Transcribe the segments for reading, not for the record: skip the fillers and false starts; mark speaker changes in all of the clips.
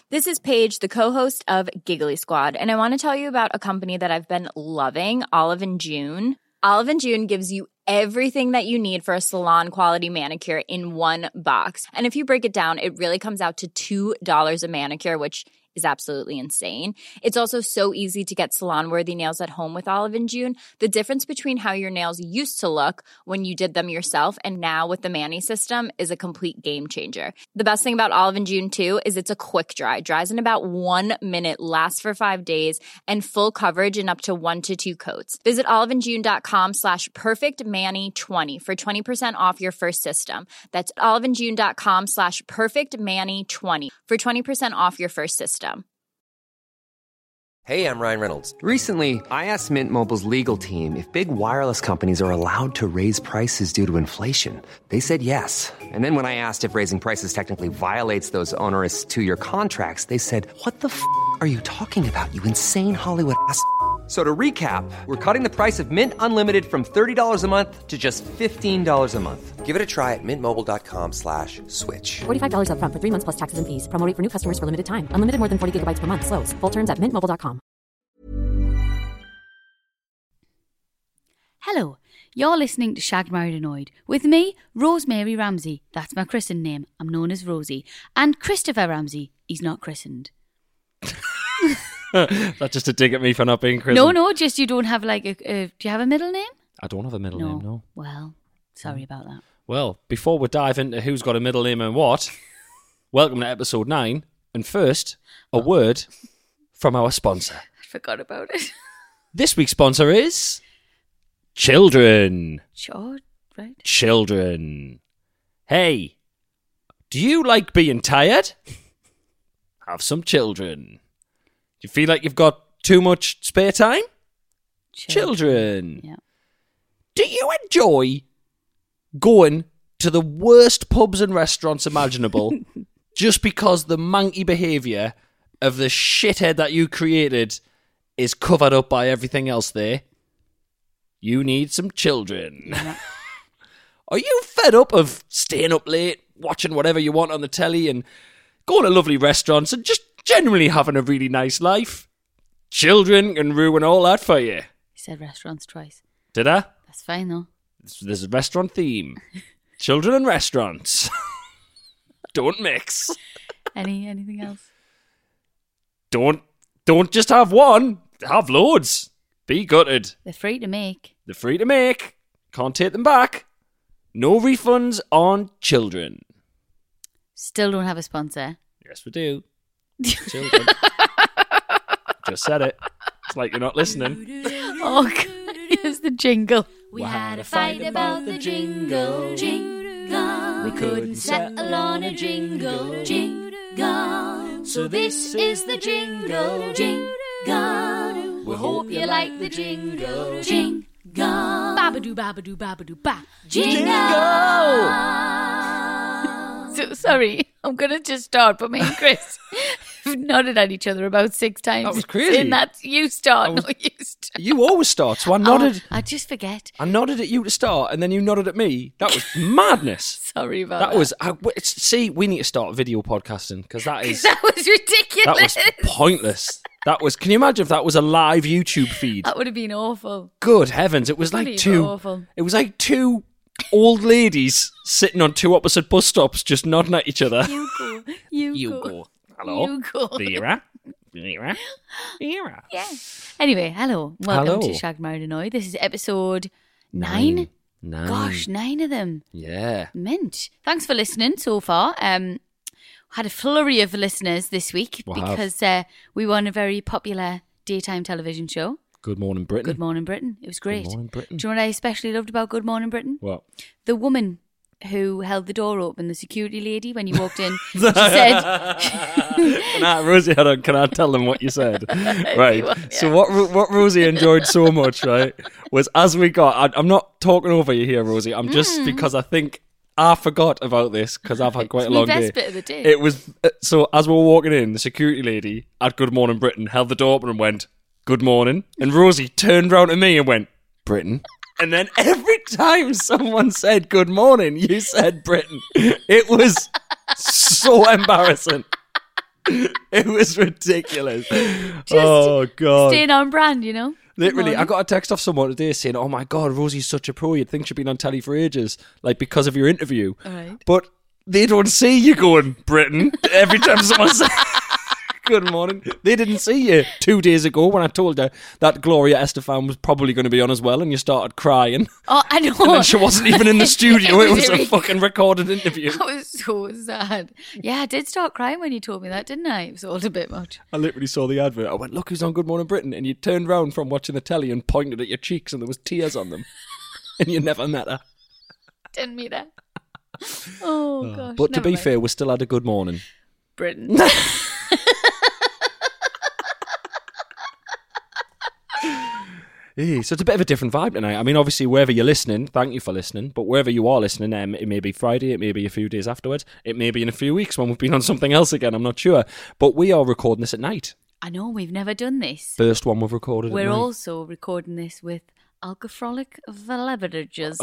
Speaker 1: This is Paige, the co-host of Giggly Squad, and I want to tell you about a company that I've been loving, Olive & June. Olive & June gives you everything that you need for a salon-quality manicure in one box. And if you break it down, it really comes out to $2 a manicure, which is absolutely insane. It's also so easy to get salon-worthy nails at home with Olive & June. The difference between how your nails used to look when you did them yourself and now with the Mani system is a complete game changer. The best thing about Olive & June, too, is it's a quick dry. Dries in about 1 minute, lasts for 5 days, and full coverage in up to 1 to 2 coats. Visit oliveandjune.com/perfectmani20 for 20% off your first system. That's oliveandjune.com/perfectmani20 for 20% off your first system.
Speaker 2: Hey, I'm Ryan Reynolds.
Speaker 3: Recently, I asked Mint Mobile's legal team if big wireless companies are allowed to raise prices due to inflation. They said yes. And then when I asked if raising prices technically violates those onerous 2-year contracts, they said, "What the f*** are you talking about, you insane Hollywood ass?" So to recap, we're cutting the price of Mint Unlimited from $30 a month to just $15 a month.
Speaker 2: Give it a try at mintmobile.com/switch.
Speaker 4: $45 up front for 3 months plus taxes and fees. Promo rate for new customers for limited time. Unlimited more than 40 gigabytes per month. Slows full terms at mintmobile.com.
Speaker 5: Hello, you're listening to Shagged, Married, Annoyed with me, Rosemary Ramsey. That's my christened name. I'm known as Rosie. And Christopher Ramsey. He's not christened.
Speaker 6: That's just a dig at me for not being christened.
Speaker 5: No, just you don't have like do you have a middle name?
Speaker 6: I don't have a middle name, no.
Speaker 5: Well, sorry about that.
Speaker 6: Well, before we dive into who's got a middle name and what, welcome to episode 9. And first, a word from our sponsor.
Speaker 5: I forgot about it.
Speaker 6: This week's sponsor is Children.
Speaker 5: Sure, right.
Speaker 6: Children. Hey, do you like being tired? Have some Children. Do you feel like you've got too much spare time? Children.
Speaker 5: Yeah.
Speaker 6: Do you enjoy going to the worst pubs and restaurants imaginable just because the manky behaviour of the shithead that you created is covered up by everything else there? You need some Children.
Speaker 5: Yeah.
Speaker 6: Are you fed up of staying up late, watching whatever you want on the telly and going to lovely restaurants and just generally having a really nice life? Children can ruin all that for you.
Speaker 5: You said restaurants twice.
Speaker 6: Did I?
Speaker 5: That's fine though.
Speaker 6: There's a restaurant theme. Children and restaurants. Don't mix.
Speaker 5: Anything else?
Speaker 6: Don't just have one. Have loads. Be gutted.
Speaker 5: They're free to make.
Speaker 6: They're free to make. Can't take them back. No refunds on Children.
Speaker 5: Still don't have a sponsor.
Speaker 6: Yes, we do. Children. Just said it. It's like you're not listening.
Speaker 5: Oh, God. Here's the jingle.
Speaker 7: We had a fight about the jingle. We couldn't settle on a jingle. So this is the jingle. We hope you like the jingle. Babadoo, babadoo, babadoo, ba. Jingle!
Speaker 5: So sorry, I'm going to just start, but me and Chris have nodded at each other about 6 times.
Speaker 6: That was crazy.
Speaker 5: And that's you start, no you start.
Speaker 6: You always start, so I nodded.
Speaker 5: I just forget.
Speaker 6: I nodded at you to start, and then you nodded at me. That was madness.
Speaker 5: Sorry about that.
Speaker 6: See, we need to start video podcasting, because that was
Speaker 5: ridiculous.
Speaker 6: That was pointless. Can you imagine if that was a live YouTube feed?
Speaker 5: That would have been awful.
Speaker 6: Good heavens, it was like two old ladies sitting on 2 opposite bus stops just nodding at each other.
Speaker 5: You go.
Speaker 6: Hello.
Speaker 5: You go.
Speaker 6: Vera.
Speaker 5: Yeah. Anyway, hello. Welcome to Shagged, Married, Annoyed. This is episode 9.
Speaker 6: 9.
Speaker 5: Gosh, 9 of them.
Speaker 6: Yeah.
Speaker 5: Mint. Thanks for listening so far. Had a flurry of listeners this week because we won a very popular daytime television show.
Speaker 6: Good Morning Britain.
Speaker 5: Good Morning Britain. It was great.
Speaker 6: Good Morning Britain.
Speaker 5: Do you know what I especially loved about Good Morning Britain?
Speaker 6: What?
Speaker 5: The woman who held the door open, the security lady, when you walked in, she said...
Speaker 6: Rosie, hold on, can I tell them what you said? Right. So what Rosie enjoyed so much, right, was as we got... I'm not talking over you here, Rosie. I'm just because I think I forgot about this because I've had quite a long day.
Speaker 5: Best bit of the day.
Speaker 6: It was... So as we were walking in, the security lady at Good Morning Britain held the door open and went, "Good morning." And Rosie turned round to me and went, "Britain." And then every time someone said good morning, you said Britain. It was so embarrassing. It was ridiculous. Oh, God.
Speaker 5: Staying on brand, you know?
Speaker 6: Literally, I got a text off someone today saying, oh my God, Rosie's such a pro. You'd think she'd been on telly for ages, like because of your interview.
Speaker 5: All right.
Speaker 6: But they don't see you going, Britain, every time someone says, good morning. They didn't see you 2 days ago when I told her that Gloria Estefan was probably going to be on as well, and you started crying.
Speaker 5: Oh, I know.
Speaker 6: And then she wasn't even in the studio. It was a
Speaker 5: really-
Speaker 6: fucking recorded interview.
Speaker 5: That was so sad. Yeah, I did start crying when you told me that, didn't I? It was all a bit much.
Speaker 6: I literally saw the advert. I went, look who's on Good Morning Britain. And you turned round from watching the telly and pointed at your cheeks and there was tears on them. And you never met her.
Speaker 5: Didn't meet her. Oh, gosh.
Speaker 6: But to
Speaker 5: never
Speaker 6: be
Speaker 5: mind.
Speaker 6: fair, we still had a good morning.
Speaker 5: Britain.
Speaker 6: So it's a bit of a different vibe tonight. I mean, obviously, wherever you're listening, thank you for listening. But wherever you are listening, it may be Friday, it may be a few days afterwards, it may be in a few weeks when we've been on something else again, I'm not sure. But we are recording this at night.
Speaker 5: I know, we've never done this.
Speaker 6: First one we've recorded
Speaker 5: We're
Speaker 6: at night.
Speaker 5: also recording this with alcoholic beverages.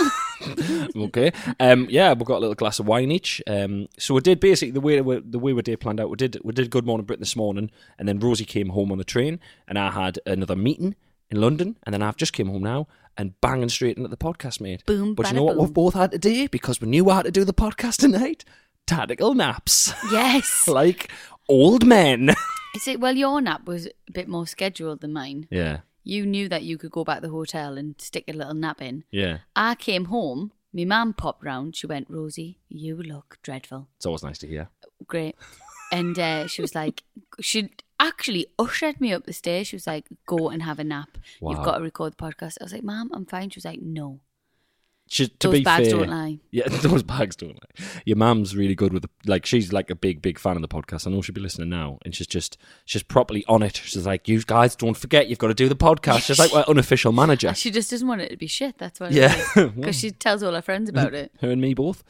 Speaker 6: Okay. Yeah, we've got a little glass of wine each. So we did basically the way we day planned out. We did Good Morning Britain this morning, and then Rosie came home on the train, and I had another meeting in London, and then I've just came home now and banging straight into the podcast, mate.
Speaker 5: Boom,
Speaker 6: But you
Speaker 5: bada
Speaker 6: know what
Speaker 5: boom.
Speaker 6: we've both had today? Because we knew we had to do the podcast tonight? Tactical naps.
Speaker 5: Yes.
Speaker 6: Like old men.
Speaker 5: Is it? Well, your nap was a bit more scheduled than mine.
Speaker 6: Yeah.
Speaker 5: You knew that you could go back to the hotel and stick a little nap in.
Speaker 6: Yeah.
Speaker 5: I came home, my mum popped round, she went, Rosie, you look dreadful.
Speaker 6: It's always nice to hear.
Speaker 5: Great. And she was like, she actually ushered me up the stairs. She was like, go and have a nap.
Speaker 6: Wow.
Speaker 5: You've got to record the podcast. I was like, Mum, I'm fine. She was like, no.
Speaker 6: To
Speaker 5: Those
Speaker 6: be
Speaker 5: bags
Speaker 6: fair,
Speaker 5: don't lie.
Speaker 6: Yeah, those bags don't lie. Your mum's really good with she's like a big fan of the podcast. I know she'll be listening now, and she's properly on it. She's like, you guys don't forget, you've got to do the podcast. She's like my unofficial manager.
Speaker 5: She just doesn't want it to be shit. That's why.
Speaker 6: Yeah.
Speaker 5: Because she tells all her friends about it.
Speaker 6: Her and me both.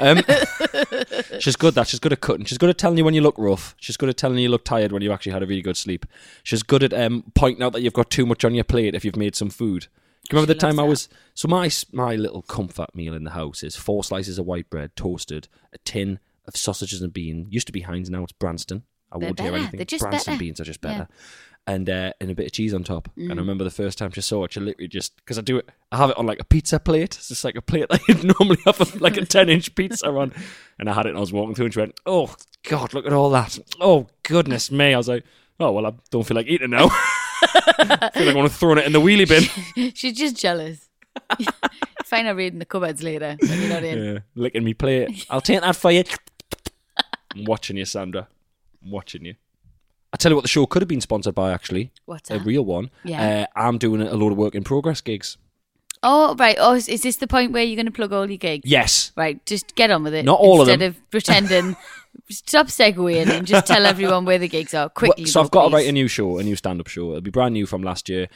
Speaker 6: She's good at cutting. She's good at telling you when you look rough. She's good at telling you look tired when you actually had a really good sleep. She's good at pointing out that you've got too much on your plate if you've made some food. Do you remember the time I was... So my little comfort meal in the house is 4 slices of white bread, toasted, a tin of sausages and beans. Used to be Heinz, now it's Branston. I
Speaker 5: They're
Speaker 6: won't hear
Speaker 5: better.
Speaker 6: anything.
Speaker 5: They're just
Speaker 6: Branston
Speaker 5: better.
Speaker 6: beans are just
Speaker 5: Yeah.
Speaker 6: better. And a bit of cheese on top. And I remember the first time she saw it, she literally just... Because I have it on like a pizza plate. It's just like a plate that you'd normally have like a 10-inch pizza on. And I had it and I was walking through and she went, oh, God, look at all that. Oh, goodness me. I was like, oh, well, I don't feel like eating now. I feel like I want to throw it in the wheelie bin.
Speaker 5: She's just jealous. Find her reading the cupboards later when you're not in.
Speaker 6: Yeah, licking me plate. I'll take that for you. I'm watching you, Sandra. I'm watching you. I tell you what the show could have been sponsored by, actually.
Speaker 5: What's
Speaker 6: A
Speaker 5: that?
Speaker 6: real one.
Speaker 5: Yeah.
Speaker 6: I'm doing a load of work in progress gigs.
Speaker 5: Oh, right. Oh, is this the point where you're going to plug all your gigs?
Speaker 6: Yes.
Speaker 5: Right, just get on with it.
Speaker 6: Not all of
Speaker 5: Instead
Speaker 6: them.
Speaker 5: of pretending. Stop segueing and just tell everyone where the gigs are quickly.
Speaker 6: So
Speaker 5: though,
Speaker 6: I've got to
Speaker 5: please.
Speaker 6: write a new show, a new stand-up show. It'll be brand new from last year.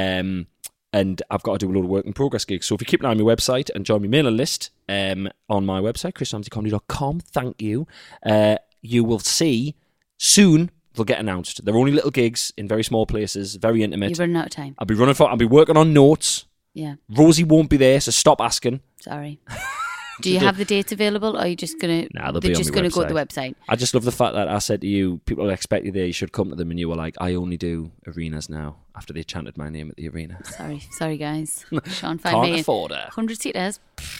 Speaker 6: And I've got to do a load of work in progress gigs. So if you keep an eye on my website and join my mailing list on my website, chrisramseycomedy.com, thank you, you will see soon they'll get announced. They're only little gigs in very small places, very intimate.
Speaker 5: You're running out of time.
Speaker 6: I'll be working on notes.
Speaker 5: Yeah,
Speaker 6: Rosie won't be there, so stop asking.
Speaker 5: sorry. Do you have the dates available, or are you just going to...
Speaker 6: Nah, they'll
Speaker 5: they're
Speaker 6: be on
Speaker 5: just
Speaker 6: my
Speaker 5: going to go to the
Speaker 6: website.
Speaker 5: website.
Speaker 6: I just love the fact that I said to you, people expect you there, you should come to them, and you were like, I only do arenas now, after they chanted my name at the arena.
Speaker 5: Sorry, guys. Sean, find
Speaker 6: Can't
Speaker 5: me
Speaker 6: afford it.
Speaker 5: 100 seaters.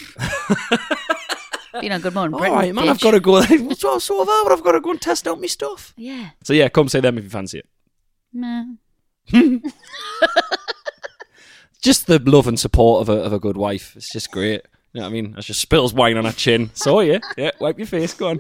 Speaker 5: Been on Good Morning
Speaker 6: All
Speaker 5: Britain.
Speaker 6: right, man,
Speaker 5: bitch.
Speaker 6: I've got to go. So have I, but I've got to go and test out my stuff.
Speaker 5: Yeah.
Speaker 6: So yeah, come say them if you fancy it.
Speaker 5: Meh.
Speaker 6: Just the love and support of a good wife. It's just great. You know what I mean? She just spills wine on her chin. So yeah, wipe your face. Go on.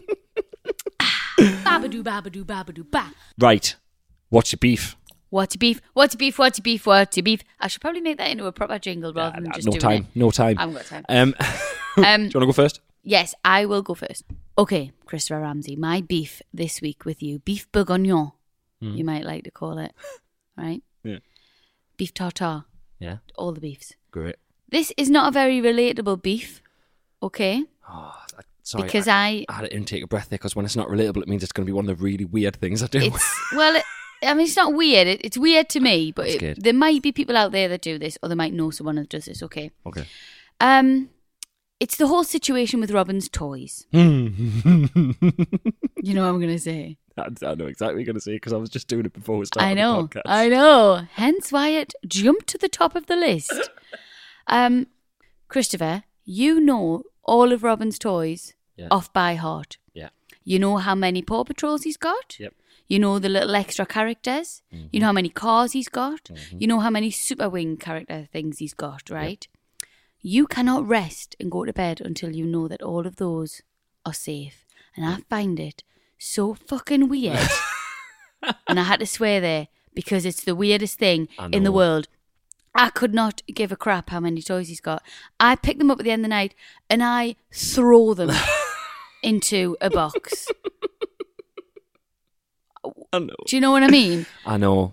Speaker 5: Babadoo, babadoo, babadoo, ba.
Speaker 6: Right, what's your beef?
Speaker 5: What's your beef? What's your beef? What's your beef? What's your beef? I should probably make that into a proper jingle rather than just
Speaker 6: no
Speaker 5: doing
Speaker 6: time.
Speaker 5: it.
Speaker 6: No time.
Speaker 5: I haven't got time.
Speaker 6: Do you want to go first?
Speaker 5: Yes, I will go first. Okay, Christopher Ramsey, my beef this week with you, beef bourguignon, you might like to call it, right?
Speaker 6: Yeah.
Speaker 5: Beef tartare,
Speaker 6: Yeah.
Speaker 5: all the beefs.
Speaker 6: Great.
Speaker 5: This is not a very relatable beef, okay?
Speaker 6: Sorry,
Speaker 5: Because
Speaker 6: I had an intake of breath there because when it's not relatable, it means it's going to be one of the really weird things I do.
Speaker 5: It's not weird. It's weird to me, but
Speaker 6: That's good.
Speaker 5: there might be people out there that do this, or they might know someone that does this. Okay.
Speaker 6: Okay.
Speaker 5: It's the whole situation with Robin's toys. You know what I'm going to say?
Speaker 6: I know exactly what you're going to say because I was just doing it before we started the podcast.
Speaker 5: I know. Hence why it jumped to the top of the list. Christopher, you know all of Robin's toys off by heart.
Speaker 6: Yeah.
Speaker 5: You know how many Paw Patrols he's got.
Speaker 6: Yep.
Speaker 5: You know the little extra characters. Mm-hmm. You know how many cars he's got. Mm-hmm. You know how many Super Wing character things he's got, right? Yep. You cannot rest and go to bed until you know that all of those are safe. And I find it so fucking weird. And I had to swear there because it's the weirdest thing in the world. I could not give a crap how many toys he's got. I pick them up at the end of the night and I throw them into a box.
Speaker 6: I know.
Speaker 5: Do you know what I mean?
Speaker 6: I know.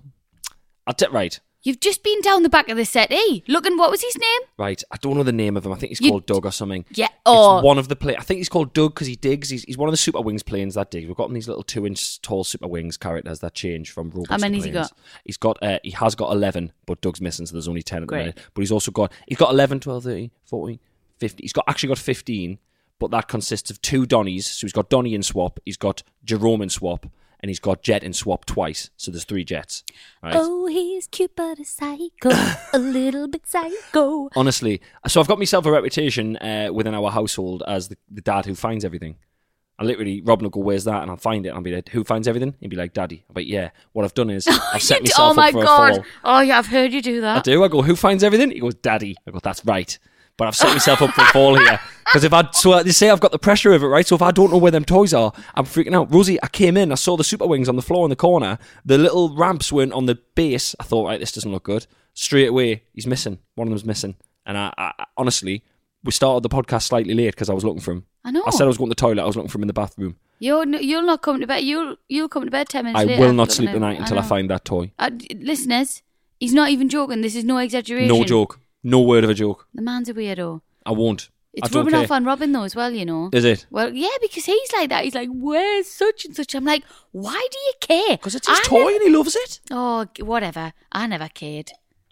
Speaker 6: Right.
Speaker 5: You've just been down the back of the settee. Looking, what was his name?
Speaker 6: Right. I don't know the name of him. I think he's called Doug or something.
Speaker 5: Yeah.
Speaker 6: It's one of the I think he's called Doug because he digs. He's one of the Super Wings planes that digs. We've got him these little 2-inch tall Super Wings characters that change from robots.
Speaker 5: How many
Speaker 6: has
Speaker 5: he got?
Speaker 6: He has got 11, but Doug's missing, so there's only 10 at the minute. But he's got 11, 12, 13, 14, 15. He's actually got 15, but that consists of 2 Donnies. So he's got Donnie in swap. He's got Jerome in swap. And he's got Jet in swap twice, so there's 3 Jets. Right?
Speaker 7: Oh, he's cute but a psycho, a little bit psycho.
Speaker 6: Honestly, so I've got myself a reputation within our household as the dad who finds everything. I literally, Robin will go, where's that? And I'll find it. And I'll be like, who finds everything? He'll be like, Daddy. I'll be like, yeah. What I've done is I've set myself up for a fall.
Speaker 5: Oh, yeah, I've heard you do that.
Speaker 6: I do. I go, who finds everything? He goes, Daddy. I go, that's right. But I've set myself up for a fall here. Because they say I've got the pressure of it, right? So if I don't know where them toys are, I'm freaking out. Rosie, I came in, I saw the Super Wings on the floor in the corner. The little ramps weren't on the base. I thought, right, this doesn't look good. Straight away, he's missing. One of them's missing. And I honestly, we started the podcast slightly late because I was looking for him.
Speaker 5: I know.
Speaker 6: I said I was going to the toilet. I was looking for him in the bathroom.
Speaker 5: You'll not come to bed. You'll come to bed 10 minutes later.
Speaker 6: I will not sleep tonight until I find that toy.
Speaker 5: Listeners, he's not even joking. This is no exaggeration.
Speaker 6: No joke. No word of a joke.
Speaker 5: The man's a weirdo.
Speaker 6: I won't.
Speaker 5: It's rubbing off on Robin though as well, you know.
Speaker 6: Is it?
Speaker 5: Well, yeah, because he's like that. He's like, where's such and such? I'm like, why do you care?
Speaker 6: Because it's his toy and he loves it.
Speaker 5: Oh, whatever. I never cared.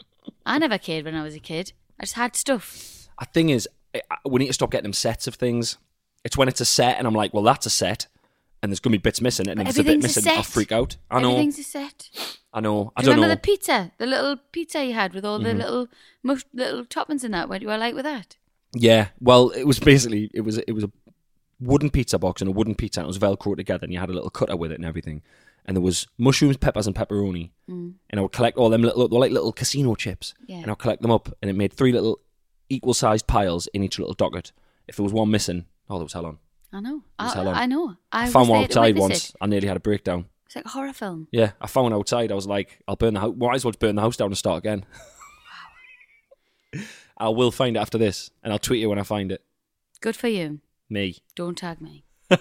Speaker 5: I never cared when I was a kid. I just had stuff.
Speaker 6: The thing is, we need to stop getting them sets of things. It's when it's a set and I'm like, well, that's a set. And there's going to be bits missing. And if there's a bit missing, I'll freak out. I know.
Speaker 5: Everything's a set.
Speaker 6: I know.
Speaker 5: Do you remember the pizza? The little pizza you had with all the little toppings in that? What do I like with that?
Speaker 6: Yeah, well, it was basically it was a wooden pizza box and a wooden pizza, and it was Velcro together, and you had a little cutter with it and everything. And there was mushrooms, peppers, and pepperoni. And I would collect all them little casino chips, and I'd collect them up, and it made 3 little equal-sized piles in each little docket. If there was one missing, there was hell on.
Speaker 5: I know. I know.
Speaker 6: I found one outside once. I nearly had a breakdown.
Speaker 5: It's like a horror film.
Speaker 6: Yeah, I found one outside. I was like, I'll burn the house. Might as well burn the house down and start again. Wow. I will find it after this, and I'll tweet you when I find it.
Speaker 5: Good for you.
Speaker 6: Me.
Speaker 5: Don't tag me.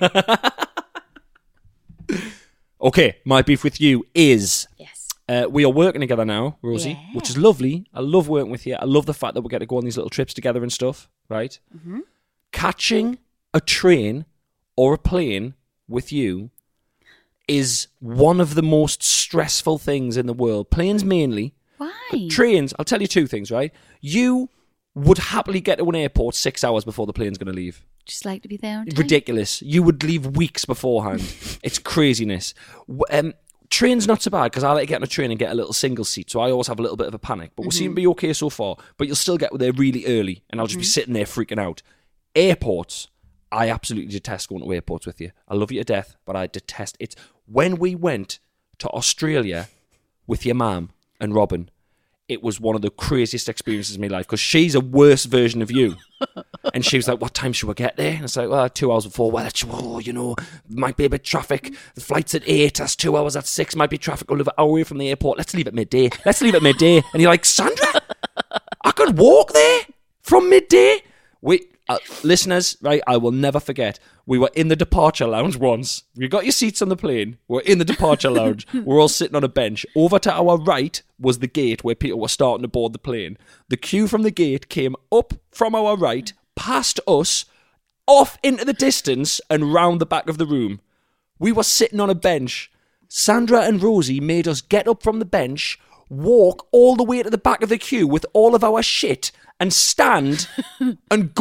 Speaker 6: Okay, my beef with you is...
Speaker 5: Yes.
Speaker 6: We are working together now, Rosie, which is lovely. I love working with you. I love the fact that we get to go on these little trips together and stuff, right? Mm-hmm. Catching a train or a plane with you is one of the most stressful things in the world. Planes mainly.
Speaker 5: Why?
Speaker 6: Trains, I'll tell you 2 things, right? You would happily get to an airport 6 hours before the plane's going to leave.
Speaker 5: Just like to be there on time.
Speaker 6: Ridiculous. You would leave weeks beforehand. It's craziness. Train's not so bad because I like to get on a train and get a little single seat, so I always have a little bit of a panic. But we'll seem to be okay so far. But you'll still get there really early, and I'll just be sitting there freaking out. Airports, I absolutely detest going to airports with you. I love you to death, but I detest it. When we went to Australia with your mum and Robin, it was one of the craziest experiences of my life because she's a worse version of you. And she was like, what time should we get there? And it's like, well, 2 hours before. Well, might be a bit of traffic. The flight's at 8, that's 2 hours, that's 6. Might be traffic. We'll live an hour away from the airport. Let's leave at midday. And you're like, Sandra, I could walk there from midday? Listeners, right, I will never forget. We were in the departure lounge once. You got your seats on the plane. We're in the departure lounge. We're all sitting on a bench. Over to our right was the gate where people were starting to board the plane. The queue from the gate came up from our right, past us, off into the distance, and round the back of the room. We were sitting on a bench. Sandra and Rosie made us get up from the bench, walk all the way to the back of the queue with all of our shit, and stand and go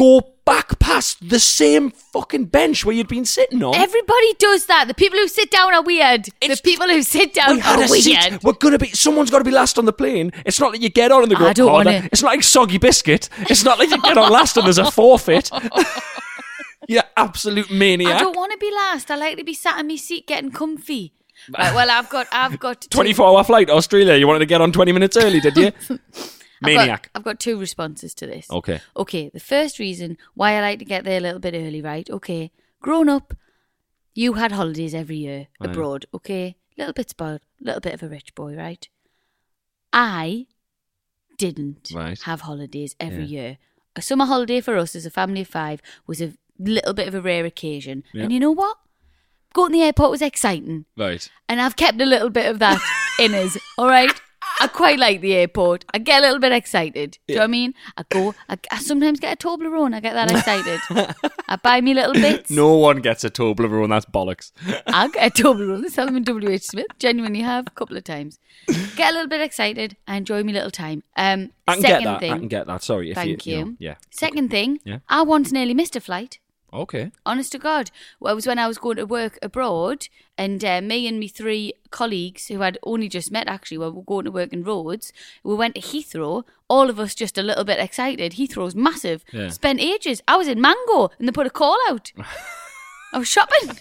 Speaker 6: back past the same fucking bench where you'd been sitting on.
Speaker 5: Everybody does that. The people who sit down are weird. The people who sit down
Speaker 6: We had
Speaker 5: are
Speaker 6: a
Speaker 5: weird.
Speaker 6: seat. Someone's got to be last on the plane. It's not like you get on and they go,
Speaker 5: I don't wanna-
Speaker 6: It's not like soggy biscuit. It's not like you get on last and there's a forfeit. You absolute maniac.
Speaker 5: I don't want to be last. I like to be sat in my seat getting comfy. Right, well, I've got
Speaker 6: 24-hour flight, Australia. You wanted to get on 20 minutes early, did you? Maniac.
Speaker 5: I've got two responses to this.
Speaker 6: Okay.
Speaker 5: Okay, the first reason why I like to get there a little bit early, right? Okay, grown up, you had holidays every year abroad, okay? Little bit spoiled, little bit of a rich boy, right? I didn't have holidays every year. A summer holiday for us as a family of 5 was a little bit of a rare occasion.
Speaker 6: Yeah.
Speaker 5: And you know what? Going to the airport was exciting.
Speaker 6: Right.
Speaker 5: And I've kept a little bit of that in us, all right? I quite like the airport. I get a little bit excited. Do you know what I mean? I sometimes get a Toblerone. I get that excited. I buy me little bits.
Speaker 6: No one gets a Toblerone, that's bollocks.
Speaker 5: I get a Toblerone. Sell them in WH Smith. Genuinely have a couple of times. Get a little bit excited. I enjoy me little time.
Speaker 6: I can get that. Sorry. If
Speaker 5: Thank you.
Speaker 6: know, yeah.
Speaker 5: Second thing,
Speaker 6: Yeah.
Speaker 5: I once nearly missed a flight.
Speaker 6: Okay.
Speaker 5: Honest to God. Well, it was when I was going to work abroad, and me and me 3 colleagues who I'd only just met, actually, we were going to work in Rhodes. We went to Heathrow, all of us just a little bit excited. Heathrow's massive.
Speaker 6: Yeah.
Speaker 5: Spent ages. I was in Mango, and they put a call out. I was shopping.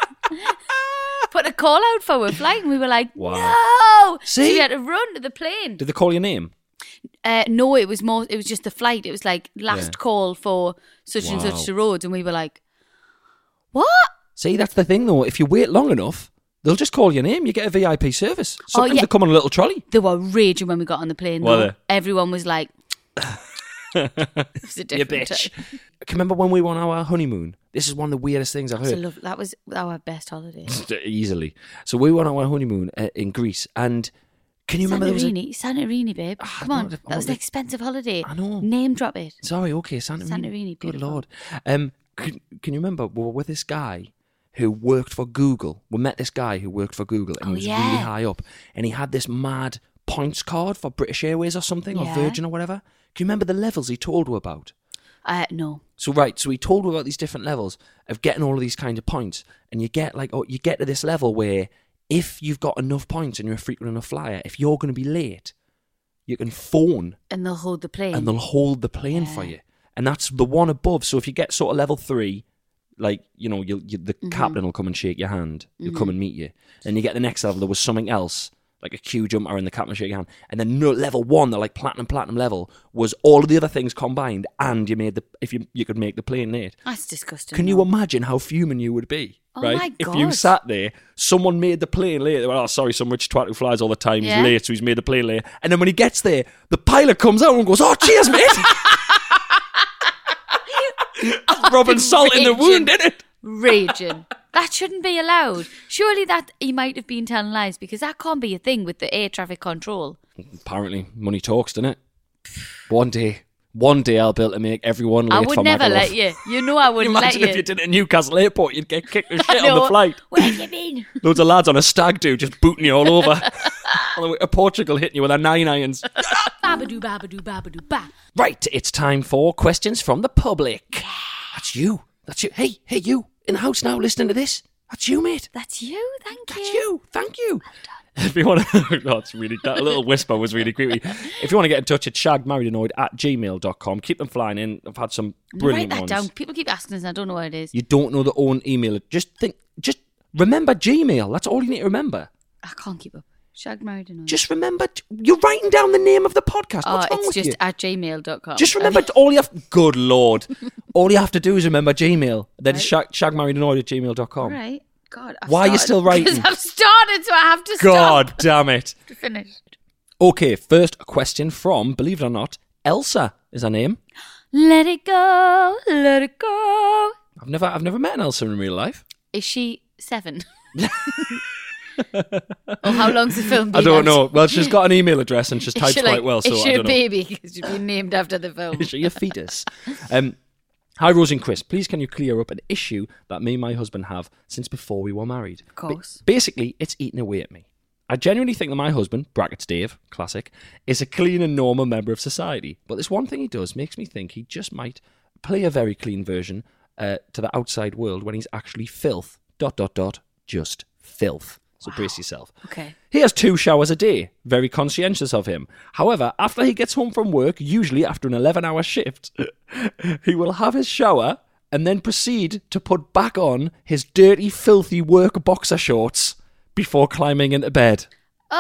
Speaker 5: Put a call out for our flight, and we were like,
Speaker 6: Wow.
Speaker 5: no!
Speaker 6: See?
Speaker 5: So we had to run to the plane.
Speaker 6: Did they call your name?
Speaker 5: No, it was just the flight. It was like last call for such and such to Rhodes, and we were like, what?
Speaker 6: See, that's the thing, though. If you wait long enough, they'll just call your name. You get a VIP service. Sometimes they come on a little trolley.
Speaker 5: They were raging when we got on the plane.
Speaker 6: Were
Speaker 5: though.
Speaker 6: they?
Speaker 5: Everyone was like, it was a
Speaker 6: You
Speaker 5: different
Speaker 6: bitch.
Speaker 5: time.
Speaker 6: Can you remember when we were on our honeymoon? This is one of the weirdest things I've heard.
Speaker 5: That was our best holiday.
Speaker 6: Easily. So we went on our honeymoon in Greece, and can you remember there was a...
Speaker 5: Santorini, babe. Come on. That was an expensive holiday.
Speaker 6: I know.
Speaker 5: Name drop it.
Speaker 6: Sorry, okay, Santorini.
Speaker 5: Santorini,
Speaker 6: Good
Speaker 5: beautiful.
Speaker 6: Lord. Can you remember we were with this guy who worked for Google? We met this guy who worked for Google, and he was really high up, and he had this mad points card for British Airways or something, or Virgin or whatever. Can you remember the levels he told you about?
Speaker 5: No.
Speaker 6: So he told you about these different levels of getting all of these kind of points, and you get to this level where if you've got enough points and you're a frequent enough flyer, if you're going to be late, you can phone
Speaker 5: And they'll hold the plane.
Speaker 6: and they'll hold the plane for you. And that's the one above. So if you get sort of level 3, like, you know, the captain will come and shake your hand. He'll come and meet you. Then you get the next level, there was something else, like a queue jumper and the captain will shake your hand. And then level 1, the like platinum level, was all of the other things combined, and you could make the plane late.
Speaker 5: That's disgusting.
Speaker 6: Can you imagine how fuming you would be?
Speaker 5: Oh
Speaker 6: right?
Speaker 5: my
Speaker 6: If you
Speaker 5: God.
Speaker 6: sat there, someone made the plane late. They went, oh, sorry, some rich twat who flies all the time. He's
Speaker 5: Yeah.
Speaker 6: late, so he's made the plane late. And then when he gets there, the pilot comes out and goes, oh, cheers, mate. That's rubbing salt in the wound, isn't it?
Speaker 5: Raging. That shouldn't be allowed. Surely that he might have been telling lies, because that can't be a thing with the air traffic control.
Speaker 6: Apparently, money talks, doesn't it? One day I'll be able to make everyone late
Speaker 5: I
Speaker 6: for
Speaker 5: would never
Speaker 6: Magaluf.
Speaker 5: let you. You know I wouldn't let
Speaker 6: Imagine
Speaker 5: you.
Speaker 6: if you did it at Newcastle Airport, you'd get kicked to shit
Speaker 5: I
Speaker 6: on the
Speaker 5: know.
Speaker 6: flight.
Speaker 5: Where have you been?
Speaker 6: Loads of lads on a stag do just booting you all over. On the way to Portugal, hitting you with their 9-irons.
Speaker 5: Babadoo, babadoo, babadoo, ba.
Speaker 6: Right, it's time for questions from the public. That's you. Hey, you in the house now listening to this. That's you, mate.
Speaker 5: That's you. Thank you.
Speaker 6: That's you. Thank you. If you want to, that little whisper was really creepy. If you want to get in touch, it's shagmarriedannoyed@gmail.com. Keep them flying in. I've had some brilliant
Speaker 5: Write that
Speaker 6: ones.
Speaker 5: down. People keep asking us, and I don't know what it is.
Speaker 6: You don't know the own email. Just remember Gmail. That's all you need to remember.
Speaker 5: I can't keep up. Shag married and all.
Speaker 6: Just remember, you're writing down the name of the podcast. What's wrong
Speaker 5: it's
Speaker 6: with
Speaker 5: just
Speaker 6: you?
Speaker 5: at gmail.com.
Speaker 6: Just remember, good Lord. All you have to do is remember Gmail. Then shagmarriedannoyed@gmail.com.
Speaker 5: All right. God,
Speaker 6: Why are you still writing?
Speaker 5: Because I've started, so I have to
Speaker 6: God
Speaker 5: stop
Speaker 6: damn it.
Speaker 5: to finish.
Speaker 6: Okay, first question from, believe it or not, Elsa is her name.
Speaker 5: Let it go, let it go.
Speaker 6: I've never met an Elsa in real life.
Speaker 5: Is she 7? Or how long's the film been
Speaker 6: I don't
Speaker 5: out?
Speaker 6: know. Well, she's got an email address and she's
Speaker 5: Is
Speaker 6: typed
Speaker 5: she
Speaker 6: quite well, so
Speaker 5: is she
Speaker 6: I
Speaker 5: a
Speaker 6: don't know.
Speaker 5: baby? Because she's been named after the film.
Speaker 6: Is she a fetus? Hi, Rose and Chris. Please can you clear up an issue that me and my husband have since before we were married?
Speaker 5: Of course.
Speaker 6: Basically, it's eating away at me. I genuinely think that my husband, brackets Dave, classic, is a clean and normal member of society. But this one thing he does makes me think he just might play a very clean version to the outside world when he's actually filth. ... Just filth. So brace yourself.
Speaker 5: Okay.
Speaker 6: He has 2 showers a day. Very conscientious of him. However, after he gets home from work, usually after an 11-hour shift, he will have his shower and then proceed to put back on his dirty, filthy work boxer shorts before climbing into bed.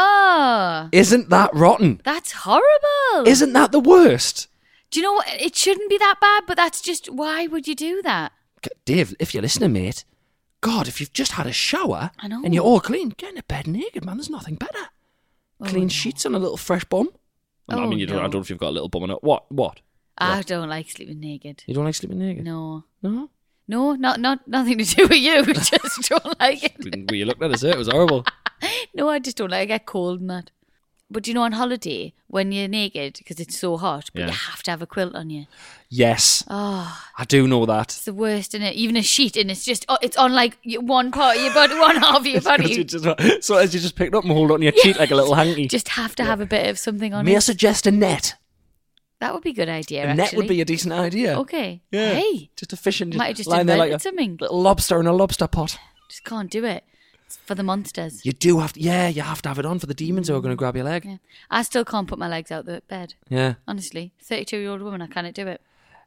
Speaker 5: Oh,
Speaker 6: Isn't that rotten?
Speaker 5: that's horrible.
Speaker 6: Isn't that the worst?
Speaker 5: Do you know what? It shouldn't be that bad, but that's just, why would you do that?
Speaker 6: Dave, if you're listening, mate, God, if you've just had a shower
Speaker 5: I know.
Speaker 6: and you're all clean, get into bed naked, man. There's nothing better. Clean sheets and a little fresh bum. I
Speaker 5: Oh,
Speaker 6: mean, I don't know if you've got a little bum or not. What?
Speaker 5: I don't like sleeping naked.
Speaker 6: You don't like sleeping naked?
Speaker 5: No.
Speaker 6: No?
Speaker 5: No, nothing to do with you. Just don't like it.
Speaker 6: Were you looking at us? It was horrible.
Speaker 5: No, I just don't like it. I get cold and that. But you know, on holiday, when you're naked, because it's so hot, but
Speaker 6: Yeah.
Speaker 5: you have to have a quilt on you.
Speaker 6: Yes.
Speaker 5: Oh,
Speaker 6: I do know that.
Speaker 5: it's the worst, isn't it? Even a sheet, and it's just, it's on like one part of your body, one half of your body.
Speaker 6: So as you just picked up and hold on to your cheek like a little hanky.
Speaker 5: Just have to have a bit of something on
Speaker 6: May I
Speaker 5: it.
Speaker 6: suggest a net?
Speaker 5: That would be a good idea,
Speaker 6: A
Speaker 5: actually.
Speaker 6: net would be a decent idea.
Speaker 5: Okay.
Speaker 6: Yeah.
Speaker 5: Hey,
Speaker 6: Just a fish and
Speaker 5: might have just
Speaker 6: lying there like a
Speaker 5: invented something.
Speaker 6: little lobster in a lobster pot.
Speaker 5: Just can't do it. It's for the monsters.
Speaker 6: You do have to, you have to have it on for the demons who are going to grab your leg.
Speaker 5: Yeah. I still can't put my legs out the bed.
Speaker 6: Yeah.
Speaker 5: Honestly, 32-year-old woman, I cannot do it.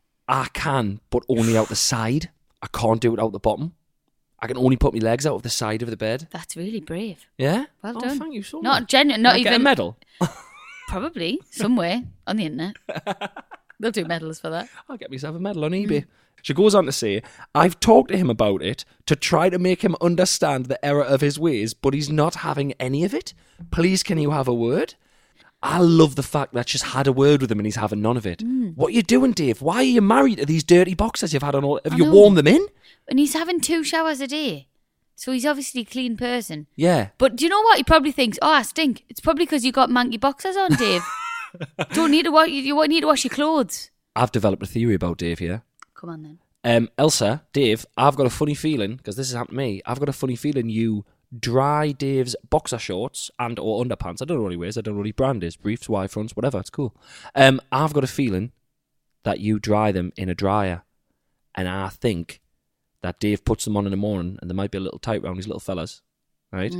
Speaker 6: I can, but only out the side. I can't do it out the bottom. I can only put my legs out of the side of the bed.
Speaker 5: That's really brave.
Speaker 6: Yeah?
Speaker 5: Well
Speaker 6: Oh,
Speaker 5: done.
Speaker 6: thank you so
Speaker 5: Not
Speaker 6: much.
Speaker 5: genuine. Not
Speaker 6: Can I
Speaker 5: even
Speaker 6: get a medal?
Speaker 5: Probably somewhere on the internet. They'll do medals for that.
Speaker 6: I'll get myself a medal on eBay. She goes on to say, I've talked to him about it to try to make him understand the error of his ways, but he's not having any of it. Please, can you have a word? I love the fact that she's had a word with him and he's having none of it. What are you doing, Dave? Why are you married to these dirty boxers you've had on all? Have you
Speaker 5: know.
Speaker 6: warmed them in?
Speaker 5: And he's having 2 showers a day, so he's obviously a clean person.
Speaker 6: Yeah.
Speaker 5: But do you know what? He probably thinks, "Oh, I stink." It's probably because you got manky boxers on, Dave. Don't need to wash. You won't need to wash your clothes.
Speaker 6: I've developed a theory about Dave here.
Speaker 5: Come on then.
Speaker 6: Elsa, Dave, I've got a funny feeling, because this has happened to me, I've got a funny feeling you dry Dave's boxer shorts and or underpants. I don't know what he wears. I don't know what his brand is. Briefs, Y-fronts, whatever. It's cool. I've got a feeling that you dry them in a dryer. And I think that Dave puts them on in the morning and there might be a little tight round his little fellas, right?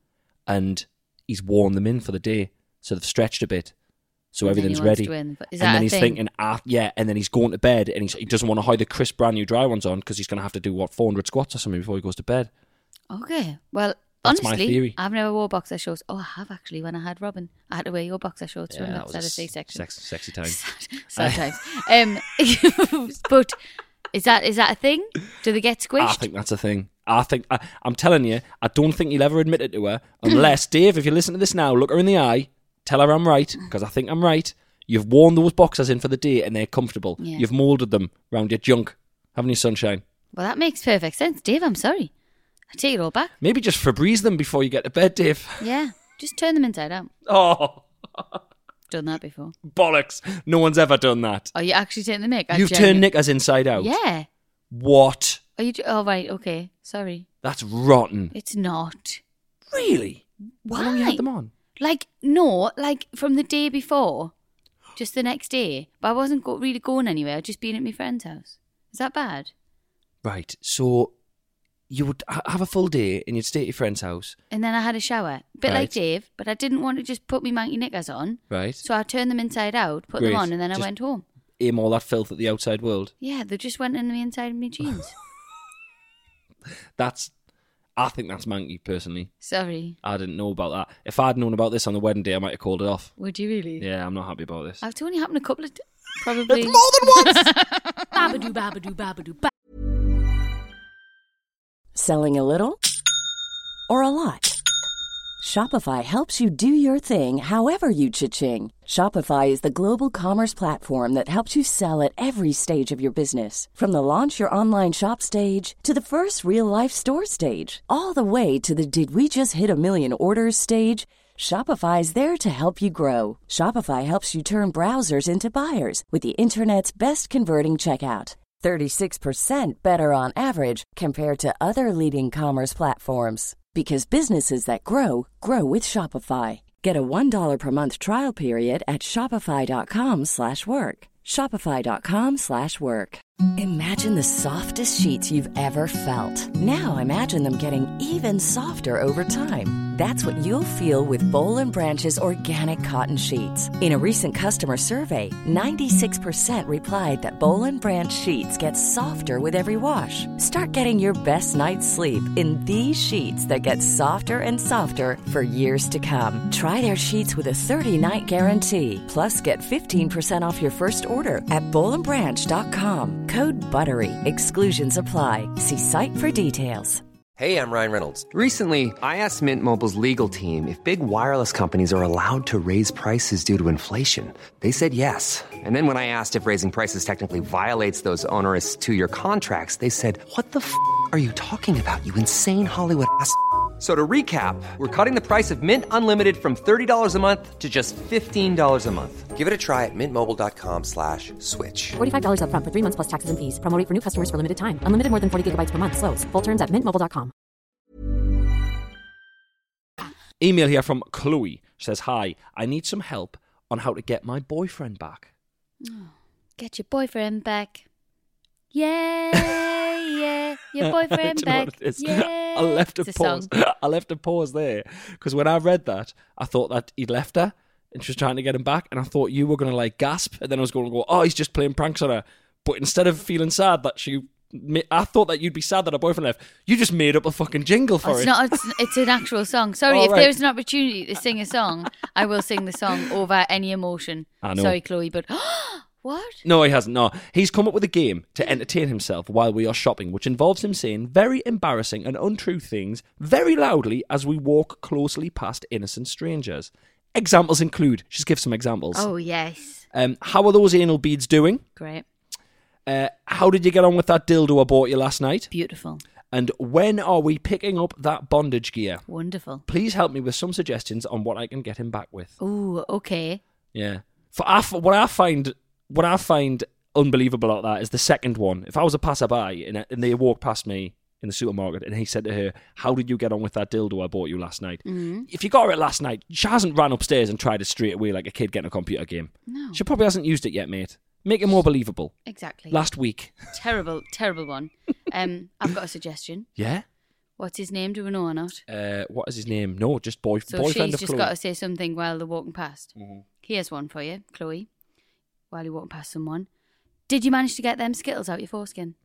Speaker 6: And he's worn them in for the day. So they've stretched a bit. So
Speaker 5: And then he
Speaker 6: everything's
Speaker 5: wants
Speaker 6: ready.
Speaker 5: to win. Is
Speaker 6: and
Speaker 5: that
Speaker 6: then
Speaker 5: a
Speaker 6: he's
Speaker 5: thing?
Speaker 6: thinking, and then he's going to bed and he doesn't want to hide the crisp brand new dry ones on because he's going to have to do, 400 squats or something before he goes to bed.
Speaker 5: Okay. Well,
Speaker 6: That's my
Speaker 5: honestly,
Speaker 6: theory.
Speaker 5: I've never wore boxer shorts. Oh, I have actually. When I had Robin, I had to wear your boxer shorts when
Speaker 6: that
Speaker 5: I had a
Speaker 6: was
Speaker 5: C-section.
Speaker 6: sexy time.
Speaker 5: Sad times. But is that a thing? Do they get squished?
Speaker 6: I think that's a thing. I'm telling you, I don't think he'll ever admit it to her unless, Dave, if you listen to this now, look her in the eye, tell her I'm right, because I think I'm right. You've worn those boxers in for the day and they're comfortable.
Speaker 5: Yeah.
Speaker 6: You've moulded them round your junk, haven't you, sunshine?
Speaker 5: Well, that makes perfect sense. Dave, I'm sorry. I take it all back.
Speaker 6: Maybe just Febreze them before you get to bed, Dave.
Speaker 5: Yeah. Just turn them inside out.
Speaker 6: Oh,
Speaker 5: Done that before.
Speaker 6: bollocks. No one's ever done that.
Speaker 5: Are you actually taking the mic?
Speaker 6: You've turned knickers inside out.
Speaker 5: Yeah.
Speaker 6: What?
Speaker 5: Are you? Oh, right. Okay. Sorry.
Speaker 6: That's rotten.
Speaker 5: It's not.
Speaker 6: Really?
Speaker 5: Why?
Speaker 6: How long you had them on?
Speaker 5: Like from the day before. Just the next day. But I wasn't really going anywhere. I'd just been at my friend's house. Is that bad?
Speaker 6: Right, so you would have a full day and you'd stay at your friend's house.
Speaker 5: And then I had a shower. Bit like
Speaker 6: Right.
Speaker 5: Dave, but I didn't want to just put my manky knickers on.
Speaker 6: Right.
Speaker 5: So I turned them inside out, put
Speaker 6: Great.
Speaker 5: them on, and then I
Speaker 6: Just-
Speaker 5: went home.
Speaker 6: Aim all that filth at the outside world.
Speaker 5: Yeah, they just went in the inside of my jeans.
Speaker 6: I think that's manky, personally.
Speaker 5: Sorry.
Speaker 6: I didn't know about that. If I'd known about this on the wedding day, I might have called it off.
Speaker 5: Would you really?
Speaker 6: Yeah, I'm not happy about this.
Speaker 5: It's only happened a couple of probably.
Speaker 6: More than once!
Speaker 7: Babadoo, babadoo, babadoo, ba-
Speaker 8: Selling a little or a lot? Shopify helps you do your thing however you cha-ching. Shopify is the global commerce platform that helps you sell at every stage of your business. From the launch your online shop stage to the first real-life store stage, all the way to the did we just hit a million orders stage. Shopify's there to help you grow. Shopify helps you turn browsers into buyers with the internet's best converting checkout. 36% better on average compared to other leading commerce platforms. Because businesses that grow, grow with Shopify. Get a $1 per month trial period at shopify.com/work. Shopify.com/work. Imagine the softest sheets you've ever felt. Now imagine them getting even softer over time. That's what you'll feel with Boll & Branch's organic cotton sheets. In a recent customer survey, 96% replied that Boll & Branch sheets get softer with every wash. Start getting your best night's sleep in these sheets that get softer and softer for years to come. Try their sheets with a 30-night guarantee. Plus, get 15% off your first order at bollandbranch.com. Code BUTTERY. Exclusions apply. See site for details.
Speaker 2: Hey, I'm Ryan Reynolds.
Speaker 3: Recently, I asked Mint Mobile's legal team if big wireless companies are allowed to raise prices due to inflation. They said yes. And then when I asked if raising prices technically violates those onerous 2-year contracts, they said, "What the f*** are you talking about, you insane Hollywood ass?" So to recap, we're cutting the price of Mint Unlimited from $30 a month to just $15 a month.
Speaker 2: Give it a try at mintmobile.com/switch.
Speaker 4: $45 up front for 3 months plus taxes and fees. Promo rate for new customers for limited time. Unlimited more than 40 gigabytes per month. Slows full terms at mintmobile.com.
Speaker 6: Email here from Chloe. She says, "Hi, I need some help on how to get my boyfriend back."
Speaker 5: Get your boyfriend back. Yeah, your boyfriend
Speaker 6: Do you know
Speaker 5: back.
Speaker 6: what it is?
Speaker 5: Yeah.
Speaker 6: I left a
Speaker 5: It's a
Speaker 6: pause.
Speaker 5: song.
Speaker 6: I left a pause there because when I read that, I thought that he'd left her and she was trying to get him back, and I thought you were going to like gasp, and then I was going to go, "Oh, he's just playing pranks on her." But instead of feeling sad that I thought that you'd be sad that her boyfriend left. You just made up a fucking jingle for it.
Speaker 5: It's an actual song. Sorry,
Speaker 6: All
Speaker 5: if
Speaker 6: right.
Speaker 5: there's an opportunity to sing a song, I will sing the song over any emotion.
Speaker 6: I know.
Speaker 5: Sorry, Chloe, but what?
Speaker 6: No, he hasn't. No, he's come up with a game to entertain himself while we are shopping, which involves him saying very embarrassing and untrue things very loudly as we walk closely past innocent strangers. Examples include, just give some examples.
Speaker 5: Oh, yes.
Speaker 6: How are those anal beads doing?
Speaker 5: Great.
Speaker 6: How did you get on with that dildo I bought you last night?
Speaker 5: Beautiful.
Speaker 6: And when are we picking up that bondage gear?
Speaker 5: Wonderful.
Speaker 6: Please help me with some suggestions on what I can get him back with.
Speaker 5: Ooh, okay.
Speaker 6: Yeah. What I find unbelievable about that is the second one. If I was a passerby and they walked past me in the supermarket and he said to her, "How did you get on with that dildo I bought you last night?"
Speaker 5: Mm-hmm.
Speaker 6: If you got her it last night, she hasn't ran upstairs and tried it straight away like a kid getting a computer game.
Speaker 5: No.
Speaker 6: She probably hasn't used it yet, mate. Make it more believable.
Speaker 5: Exactly.
Speaker 6: Last week.
Speaker 5: Terrible one. I've got a suggestion.
Speaker 6: Yeah?
Speaker 5: What's his name? Do we know or not?
Speaker 6: What is his name? No, just
Speaker 5: So
Speaker 6: boyfriend
Speaker 5: she's
Speaker 6: of
Speaker 5: just
Speaker 6: Chloe.
Speaker 5: got to say something while they're walking past.
Speaker 6: Mm-hmm.
Speaker 5: Here's one for you, Chloe. While you're walking past someone. Did you manage to get them Skittles out your foreskin?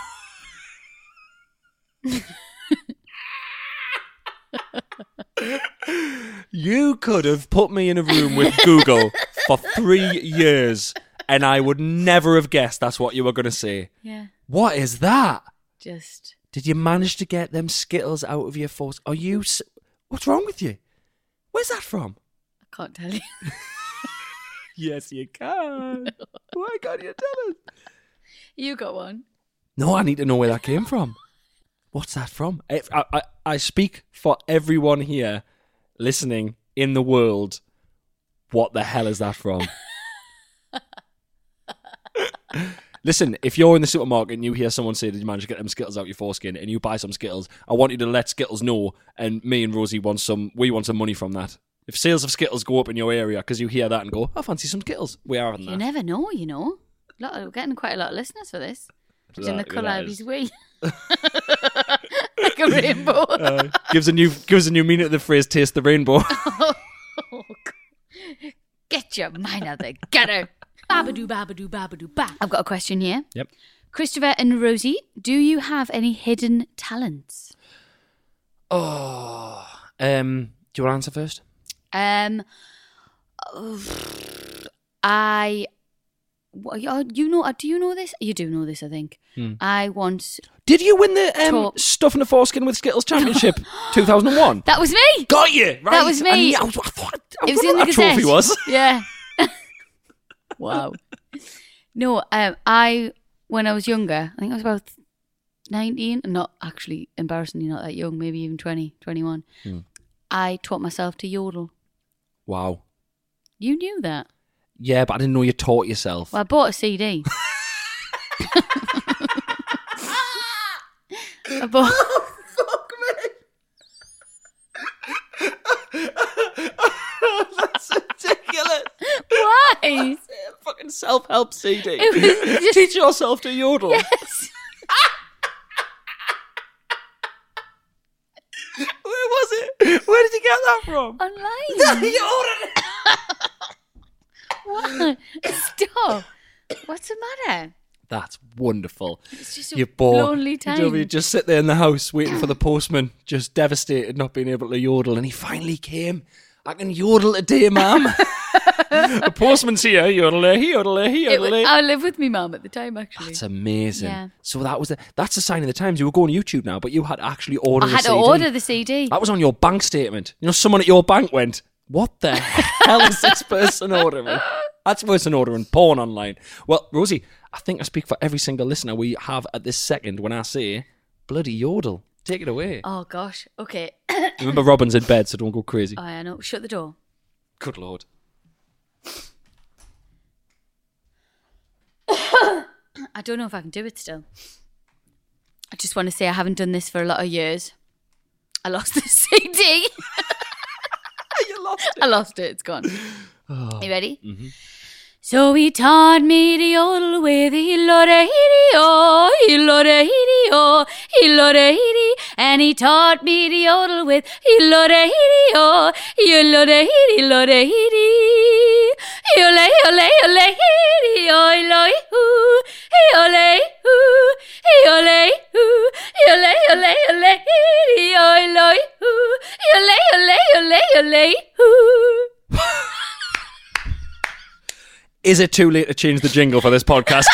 Speaker 6: You could have put me in a room with Google for 3 years and I would never have guessed that's what you were going to say.
Speaker 5: Yeah.
Speaker 6: What is that?
Speaker 5: Just...
Speaker 6: Did you manage to get them Skittles out of your foreskin? Are you... What's wrong with you? Where's that from?
Speaker 5: I can't tell you.
Speaker 6: Yes, you can. Why can't you tell us?
Speaker 5: You got one.
Speaker 6: No, I need to know where that came from. What's that from? I speak for everyone here listening in the world. What the hell is that from? Listen, if you're in the supermarket and you hear someone say, "Did you manage to get them Skittles out your foreskin?" and you buy some Skittles, I want you to let Skittles know, and me and Rosie want some money from that. If sales of Skittles go up in your area because you hear that and go, "I fancy some Skittles," we are having that.
Speaker 5: You never know, you know. We're getting quite a lot of listeners for this. It's in the colour of his wee. Like a rainbow.
Speaker 6: Gives a new meaning to the phrase "taste the rainbow."
Speaker 5: Get your mind out the gutter.
Speaker 7: Babadoo, babadoo, babadoo, ba.
Speaker 5: I've got a question here.
Speaker 6: Yep.
Speaker 5: Christopher and Rosie, do you have any hidden talents?
Speaker 6: Oh, do you want to answer first?
Speaker 5: Do you know this? You do know this, I think. I once...
Speaker 6: Did you win the
Speaker 5: Top.
Speaker 6: Stuff in the Foreskin with Skittles Championship 2001?
Speaker 5: That was me!
Speaker 6: Got you! Right.
Speaker 5: That was me.
Speaker 6: I thought
Speaker 5: It was
Speaker 6: what
Speaker 5: in the
Speaker 6: that trophy
Speaker 5: Gazette.
Speaker 6: was.
Speaker 5: Yeah. Wow. No, when I was younger, I think I was about 19, and not actually, embarrassingly not that young, maybe even 20, 21, I taught myself to yodel.
Speaker 6: Wow.
Speaker 5: You knew that?
Speaker 6: Yeah, but I didn't know you taught yourself.
Speaker 5: Well, I bought a CD. I bought...
Speaker 6: That's ridiculous.
Speaker 5: Why?
Speaker 6: Fucking self-help CD.
Speaker 5: It was just-
Speaker 6: Teach yourself to yodel.
Speaker 5: Yes.
Speaker 6: Where was it? Where did you get that from?
Speaker 5: Online.
Speaker 6: Yodel.
Speaker 5: What? Stop. What's the matter?
Speaker 6: That's wonderful.
Speaker 5: It's just a
Speaker 6: You're bored.
Speaker 5: lonely time.
Speaker 6: You just sit there in the house waiting for the postman, just devastated not being able to yodel, and he finally came. I can yodel today, ma'am. The postman's here. Yodel, yodel, yodel.
Speaker 5: I lived with me mum at the time, actually.
Speaker 6: That's amazing.
Speaker 5: Yeah.
Speaker 6: So that's a sign of the times. You were going to YouTube now, but you had to actually order
Speaker 5: I had
Speaker 6: the
Speaker 5: to
Speaker 6: CD.
Speaker 5: order the CD.
Speaker 6: That was on your bank statement. You know, someone at your bank went, what the hell is this person ordering? That's worse than ordering porn online. Well, Rosie, I think I speak for every single listener we have at this second when I say, bloody yodel. Take it away.
Speaker 5: Oh, gosh. Okay.
Speaker 6: Remember, Robin's in bed, so don't go crazy.
Speaker 5: Oh, I know. Shut the door.
Speaker 6: Good Lord.
Speaker 5: I don't know if I can do it still. I just want to say I haven't done this for a lot of years. I lost the CD.
Speaker 6: You lost it.
Speaker 5: I lost it. It's gone. You ready? Mm-hmm. So he taught me to yodel with he-lo-de-hee-dee-oh, he-lo-de-hee-dee-oh, he-lo-de-hee-dee. And he taught me to yodel with he-lo-de-hee-dee-oh, he-lo-de-hee-dee-lo-de-hee-dee. He-ole-ole-ole-hee-dee-oh, he-lo-hee-hoo, he-ole-hoo, he-ole-hoo, he-ole-ole-ole-hee-dee-oh, he-lo-hee-hoo, he-ole-ole-ole-ole-hoo.
Speaker 6: Is it too late to change the jingle for this podcast?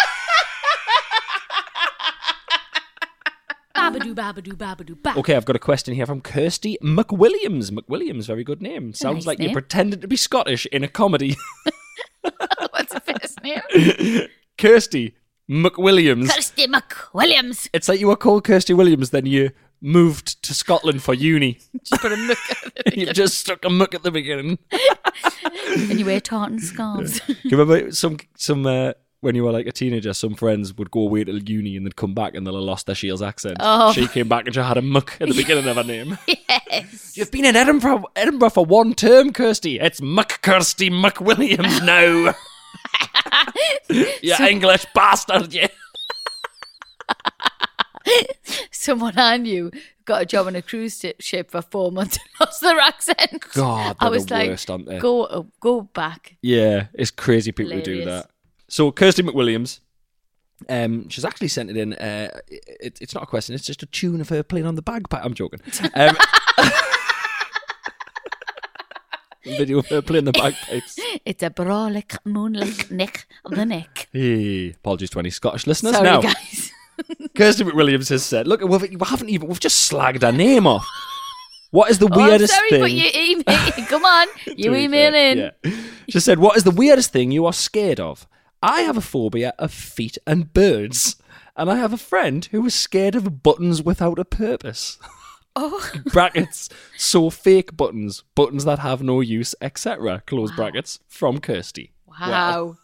Speaker 5: Babadoo, babadoo, babadoo, ba.
Speaker 6: Okay, I've got a question here from Kirsty McWilliams. McWilliams, very good name. Sounds
Speaker 5: Nice
Speaker 6: like
Speaker 5: name.
Speaker 6: you pretended to be Scottish in a comedy.
Speaker 5: What's the first name?
Speaker 6: Kirsty McWilliams.
Speaker 5: Kirsty McWilliams.
Speaker 6: It's like you were called Kirsty Williams, then you moved to Scotland for uni.
Speaker 5: Just put a muck at the
Speaker 6: You just stuck a muck at the beginning.
Speaker 5: And you wear tartan scarves.
Speaker 6: Do you remember some when you were like a teenager, some friends would go away to uni and they'd come back and they'll have lost their Shields accent.
Speaker 5: Oh.
Speaker 6: She came back and she had a muck at the beginning of her name.
Speaker 5: Yes.
Speaker 6: You've been in Edinburgh for one term, Kirsty. It's Muck Kirsty McWilliams now. You English bastard, you.
Speaker 5: Someone I knew got a job on a cruise ship for 4 months and lost their accent.
Speaker 6: God,
Speaker 5: I
Speaker 6: they're
Speaker 5: was
Speaker 6: the
Speaker 5: like,
Speaker 6: worst, aren't they?
Speaker 5: Go back.
Speaker 6: Yeah, it's crazy people who do
Speaker 5: Hilarious.
Speaker 6: that. So Kirsty McWilliams, she's actually sent it in. It's not a question; it's just a tune of her playing on the bagpipe. I'm joking. Video of her playing the bagpipes.
Speaker 5: It's a brolic moonlight nick the neck.
Speaker 6: Hey, apologies to any Scottish listeners.
Speaker 5: Sorry,
Speaker 6: Now,
Speaker 5: guys.
Speaker 6: Kirsty McWilliams has said, "Look, we've just slagged her name off. What is the
Speaker 5: Oh, I'm
Speaker 6: weirdest
Speaker 5: sorry,
Speaker 6: thing?"
Speaker 5: but you email. Come on, you
Speaker 6: To be
Speaker 5: email
Speaker 6: fair,
Speaker 5: in.
Speaker 6: yeah. She said, "What is the weirdest thing you are scared of? I have a phobia of feet and birds, and I have a friend who is scared of buttons without a purpose."
Speaker 5: Oh,
Speaker 6: Brackets, so fake buttons that have no use, etc. Close brackets, from Kirsty.
Speaker 5: wow.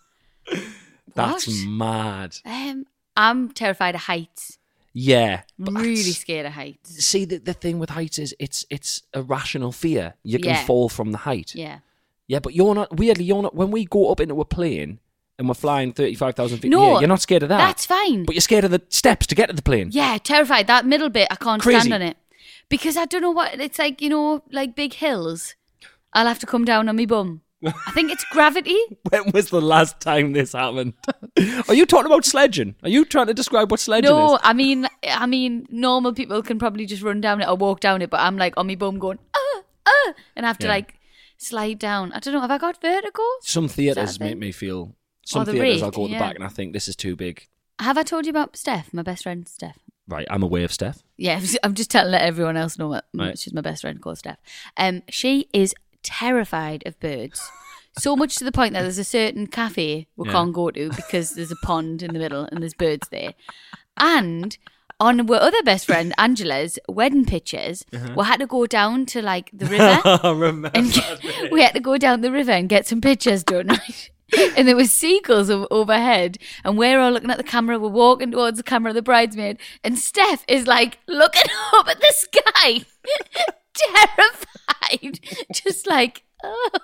Speaker 6: That's
Speaker 5: What?
Speaker 6: mad.
Speaker 5: I'm terrified of heights.
Speaker 6: Yeah. but
Speaker 5: Really
Speaker 6: that's-
Speaker 5: scared of heights.
Speaker 6: See, the thing with heights is it's a rational fear. You can
Speaker 5: Yeah.
Speaker 6: fall from the height.
Speaker 5: Yeah.
Speaker 6: Yeah, but you're not, when we go up into a plane and we're flying 35,000 feet in the
Speaker 5: No,
Speaker 6: air, you're not scared of that.
Speaker 5: That's fine.
Speaker 6: But you're scared of the steps to get to the plane.
Speaker 5: Yeah, terrified. That middle bit, I can't
Speaker 6: Crazy.
Speaker 5: stand on it. Because I don't know what, it's like, like big hills. I'll have to come down on my bum. I think it's gravity.
Speaker 6: When was the last time this happened? Are you talking about sledging? Are you trying to describe what sledging
Speaker 5: No,
Speaker 6: is?
Speaker 5: I mean, normal people can probably just run down it or walk down it, but I'm like on my bum going, and I have to
Speaker 6: Yeah.
Speaker 5: like slide down. I don't know, have I got vertigo?
Speaker 6: Some
Speaker 5: Is that
Speaker 6: theatres
Speaker 5: a thing?
Speaker 6: make me feel... Some
Speaker 5: the
Speaker 6: theatres I'll
Speaker 5: rake,
Speaker 6: go at the
Speaker 5: yeah.
Speaker 6: back and I think this is too big.
Speaker 5: Have I told you about Steph, my best friend Steph?
Speaker 6: Right, I'm aware of Steph.
Speaker 5: Yeah, I'm just telling let everyone else know
Speaker 6: Right.
Speaker 5: she's my best friend called Steph. She is terrified of birds. So much to the point that there's a certain cafe we
Speaker 6: Yeah.
Speaker 5: can't go to because there's a pond in the middle and there's birds there. And on our other best friend Angela's wedding pictures, we had to go down to like the river.
Speaker 6: I remember.
Speaker 5: And we had to go down the river and get some pictures done, right? And there was seagulls overhead, and we're all looking at the camera. We're walking towards the camera, the bridesmaid, and Steph is like looking up at the sky, terrified, just like, oh.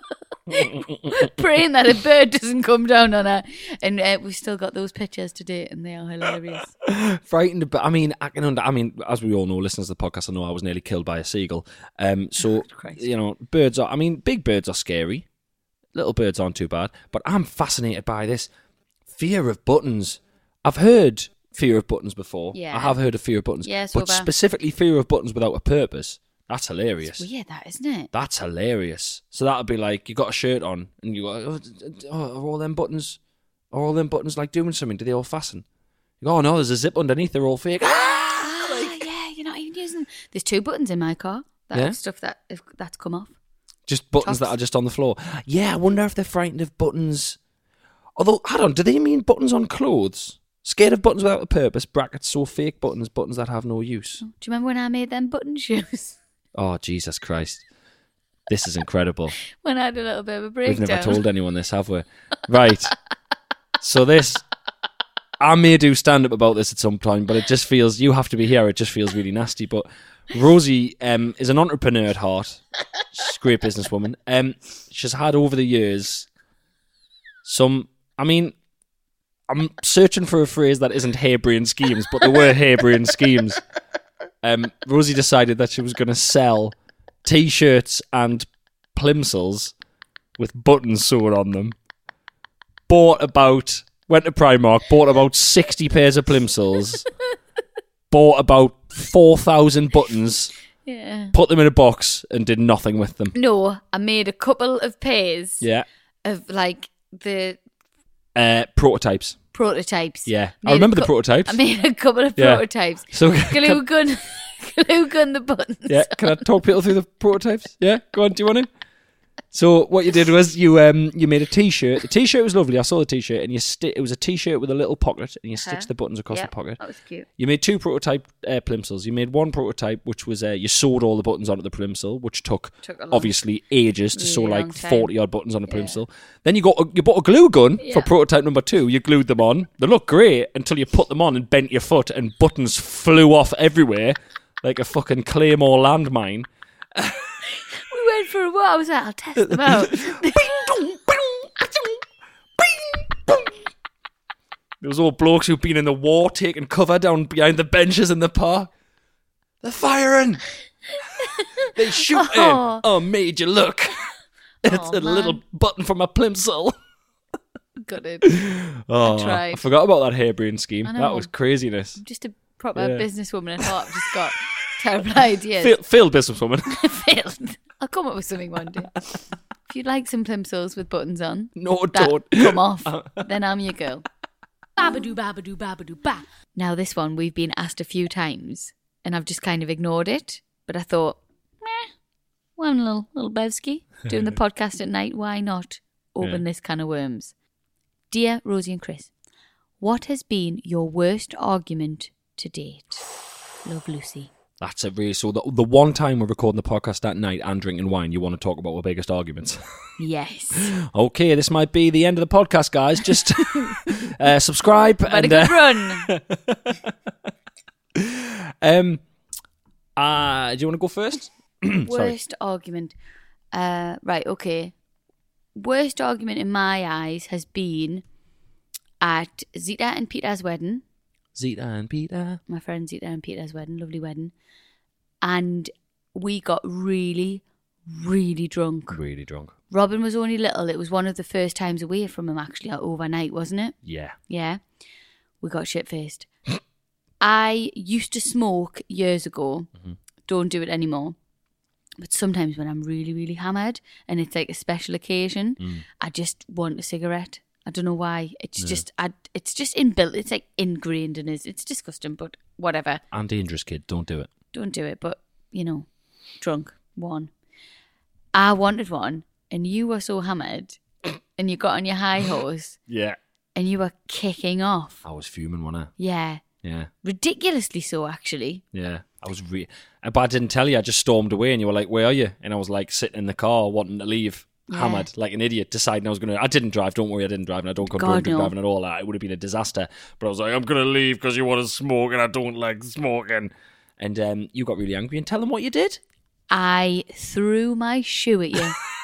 Speaker 5: Praying that a bird doesn't come down on her. And we've still got those pictures to date, and they are hilarious.
Speaker 6: Frightened, but I mean, as we all know, listeners to the podcast, I know I was nearly killed by a seagull. Birds are. Big birds are scary. Little birds aren't too bad. But I'm fascinated by this fear of buttons. I've heard fear of buttons before. Yeah. I have heard of fear of buttons.
Speaker 5: Yeah,
Speaker 6: but specifically fear of buttons without a purpose. That's hilarious.
Speaker 5: It's weird, that, isn't it?
Speaker 6: That's hilarious. So that would be like, you got a shirt on, and you go, are all them buttons like doing something? Do they all fasten? You go, oh no, there's a zip underneath, they're all fake.
Speaker 5: Yeah, you're not even using them. There's 2 buttons in my car. Stuff that's come off.
Speaker 6: Just buttons that are just on the floor. Yeah, I wonder if they're frightened of buttons. Although, hold on, do they mean buttons on clothes? Scared of buttons without a purpose, brackets, so fake buttons that have no use.
Speaker 5: Do you remember when I made them button shoes?
Speaker 6: Oh, Jesus Christ. This is incredible.
Speaker 5: When I had a little bit of a breakdown.
Speaker 6: We've never told anyone this, have we? Right. So this, I may do stand-up about this at some point, but it just feels, you have to be here, it just feels really nasty. But Rosie is an entrepreneur at heart. She's a great businesswoman. She's had over the years I'm searching for a phrase that isn't harebrained schemes, but there were harebrained schemes. Rosie decided that she was going to sell T-shirts and plimsolls with buttons sewn on them. Went to Primark, bought about 60 pairs of plimsolls, bought about 4,000 buttons, put them in a box and did nothing with them.
Speaker 5: No, I made a couple of pairs of like the...
Speaker 6: prototypes. Yeah. I remember the prototypes.
Speaker 5: I made a couple of prototypes.
Speaker 6: So
Speaker 5: glue gun the buttons.
Speaker 6: Yeah, can I talk people through the prototypes? Yeah, go on, do you want to? So what you did was you made a T-shirt. The T-shirt was lovely. I saw the T-shirt, and it was a T-shirt with a little pocket, and you stitched the buttons across the pocket.
Speaker 5: That was cute.
Speaker 6: You made 2 prototype plimsolls. You made one prototype, which was you sewed all the buttons onto the plimsoll, which took obviously ages to sew like 40 odd buttons on a plimsoll. Then you bought a glue gun for prototype number 2. You glued them on. They looked great until you put them on and bent your foot, and buttons flew off everywhere like a fucking Claymore landmine.
Speaker 5: We went for a walk. I was like, I'll test them out.
Speaker 6: There was all blokes who'd been in the war taking cover down behind the benches in the park. They're firing. They're shooting. Oh, made you look. It's a little button from a plimsoll.
Speaker 5: Got it.
Speaker 6: Oh, I tried. I forgot about that harebrained scheme. That was craziness.
Speaker 5: I'm just a proper businesswoman at heart. I've just got terrible ideas.
Speaker 6: Failed businesswoman.
Speaker 5: Failed. I'll come up with something one day. If you'd like some plimsolls with buttons on,
Speaker 6: don't
Speaker 5: come off. Then I'm your girl. Babadoo, babadoo, babadoo, ba. Now this one we've been asked a few times, and I've just kind of ignored it. But I thought, well, I'm a little Bevsky doing the podcast at night. Why not open this can of worms? Dear Rosie and Chris, what has been your worst argument to date? Love, Lucy.
Speaker 6: That's so the one time we're recording the podcast at night and drinking wine, you want to talk about our biggest arguments.
Speaker 5: Yes.
Speaker 6: Okay, this might be the end of the podcast, guys. Just subscribe.
Speaker 5: But a good run.
Speaker 6: Do you want to go first?
Speaker 5: Worst argument. Right, okay. Worst argument in my eyes has been at Zita and Peter's wedding.
Speaker 6: Zita and Peter.
Speaker 5: My friend Zita and Peter's wedding, lovely wedding. And we got really, really drunk.
Speaker 6: Really drunk.
Speaker 5: Robin was only little. It was one of the first times away from him, actually, overnight, wasn't it?
Speaker 6: Yeah.
Speaker 5: Yeah. We got shit-faced. I used to smoke years ago. Mm-hmm. Don't do it anymore. But sometimes when I'm really, really hammered and it's like a special occasion, I just want a cigarette. I don't know why. It's just inbuilt. It's like ingrained in us. It's disgusting, but whatever.
Speaker 6: And dangerous, kid. Don't do it.
Speaker 5: Don't do it. But, drunk. One. I wanted one, and you were so hammered, and you got on your high horse.
Speaker 6: Yeah.
Speaker 5: And you were kicking off.
Speaker 6: I was fuming, wasn't I?
Speaker 5: Yeah.
Speaker 6: Yeah.
Speaker 5: Ridiculously so, actually.
Speaker 6: Yeah. I was but I didn't tell you. I just stormed away, and you were like, "Where are you?" And I was like sitting in the car, wanting to leave. Yeah. Hammered like an idiot, deciding I was going to... I didn't drive, don't worry, I didn't drive, and I don't condone driving at all. It would have been a disaster. But I was like, I'm going to leave because you want to smoke and I don't like smoking. And you got really angry, and tell them what you did.
Speaker 5: I threw my shoe at you.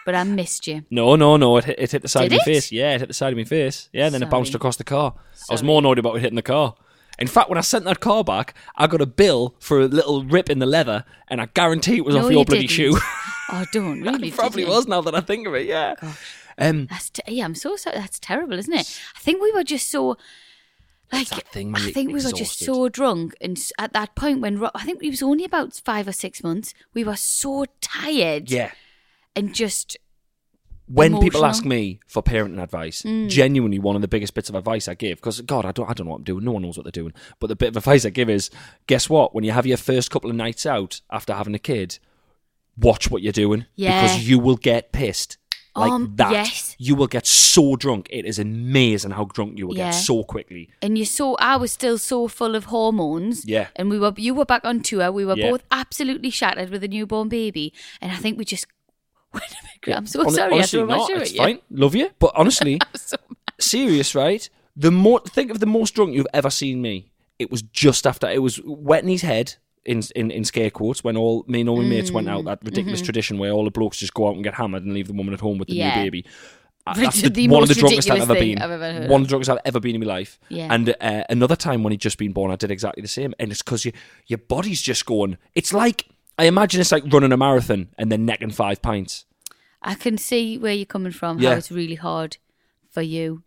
Speaker 5: But I missed you.
Speaker 6: No. It hit the side
Speaker 5: Did
Speaker 6: of my
Speaker 5: it?
Speaker 6: face. Yeah, it hit the side of my face. Yeah, and then it bounced
Speaker 5: Sorry.
Speaker 6: across the car. I was more annoyed about it hitting the car. In fact, when I sent that car back, I got a bill for a little rip in the leather, and I guarantee it was
Speaker 5: No,
Speaker 6: off your
Speaker 5: you
Speaker 6: bloody
Speaker 5: didn't.
Speaker 6: shoe.
Speaker 5: Oh, don't really.
Speaker 6: It probably
Speaker 5: did you?
Speaker 6: was now that I think of it, yeah.
Speaker 5: I'm so sorry. That's terrible, isn't it? I think we were just so. Like,
Speaker 6: that thing when
Speaker 5: I
Speaker 6: you're
Speaker 5: think we were just
Speaker 6: exhausted.
Speaker 5: so drunk, and at that point when I think it was only about 5 or 6 months, we were so tired.
Speaker 6: Yeah.
Speaker 5: And just
Speaker 6: When people
Speaker 5: emotional.
Speaker 6: ask me for parenting advice, genuinely one of the biggest bits of advice I give, because God, I don't know what I'm doing. No one knows what they're doing. But the bit of advice I give is, guess what? When you have your first couple of nights out after having a kid, watch what you're doing,
Speaker 5: Yeah.
Speaker 6: because you will get pissed like that.
Speaker 5: yes.
Speaker 6: You will get so drunk. It is amazing how drunk you will
Speaker 5: Yeah.
Speaker 6: get so quickly.
Speaker 5: And I was still so full of hormones.
Speaker 6: Yeah.
Speaker 5: And you were back on tour. We were
Speaker 6: Yeah.
Speaker 5: both absolutely shattered with a newborn baby. And I think we just went a bit. I'm so
Speaker 6: Hon-
Speaker 5: sorry.
Speaker 6: Honestly,
Speaker 5: I threw my
Speaker 6: no,
Speaker 5: shoe
Speaker 6: it's
Speaker 5: at you.
Speaker 6: fine. Love you, but honestly,
Speaker 5: I'm so mad.
Speaker 6: serious, right? Think of the most drunk you've ever seen me. It was just after it was wetting his head in scare quotes when all me and all my mates went out. That ridiculous tradition where all the blokes just go out and get hammered and leave the woman at home with the
Speaker 5: Yeah.
Speaker 6: new baby.
Speaker 5: Which
Speaker 6: That's
Speaker 5: is the
Speaker 6: one of
Speaker 5: most
Speaker 6: the drunkest I've
Speaker 5: ridiculous
Speaker 6: ever
Speaker 5: thing
Speaker 6: been.
Speaker 5: I've ever heard
Speaker 6: One
Speaker 5: of.
Speaker 6: of the drunkest I've ever been in my life.
Speaker 5: Yeah.
Speaker 6: And another time when he'd just been born, I did exactly the same. And it's because your body's just going. It's like, I imagine it's like running a marathon and then necking 5 pints.
Speaker 5: I can see where you're coming from.
Speaker 6: Yeah.
Speaker 5: How it's really hard for you.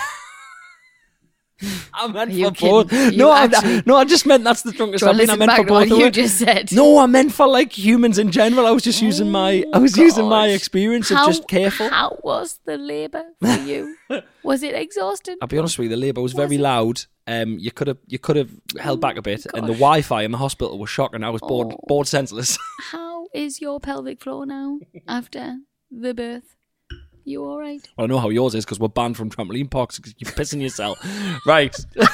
Speaker 6: I meant
Speaker 5: Are you
Speaker 6: for both.
Speaker 5: kidding?
Speaker 6: No,
Speaker 5: actually-
Speaker 6: I just meant that's the drunkest
Speaker 5: Do you
Speaker 6: I've
Speaker 5: wanna
Speaker 6: been. I
Speaker 5: listen
Speaker 6: meant
Speaker 5: back
Speaker 6: for
Speaker 5: to what
Speaker 6: both of
Speaker 5: you
Speaker 6: them.
Speaker 5: just said?
Speaker 6: No, I meant for like humans in general. I was just using my using my
Speaker 5: gosh.
Speaker 6: experience of just careful.
Speaker 5: How was the labour for you? Was it exhausting?
Speaker 6: I'll be honest with you, the labour was very loud. You could have held back a bit, and the Wi-Fi in the hospital was shocking. I was bored senseless.
Speaker 5: How is your pelvic floor now after the birth? You all right?
Speaker 6: Well, I know how yours is because we're banned from trampoline parks because you're pissing yourself. Right.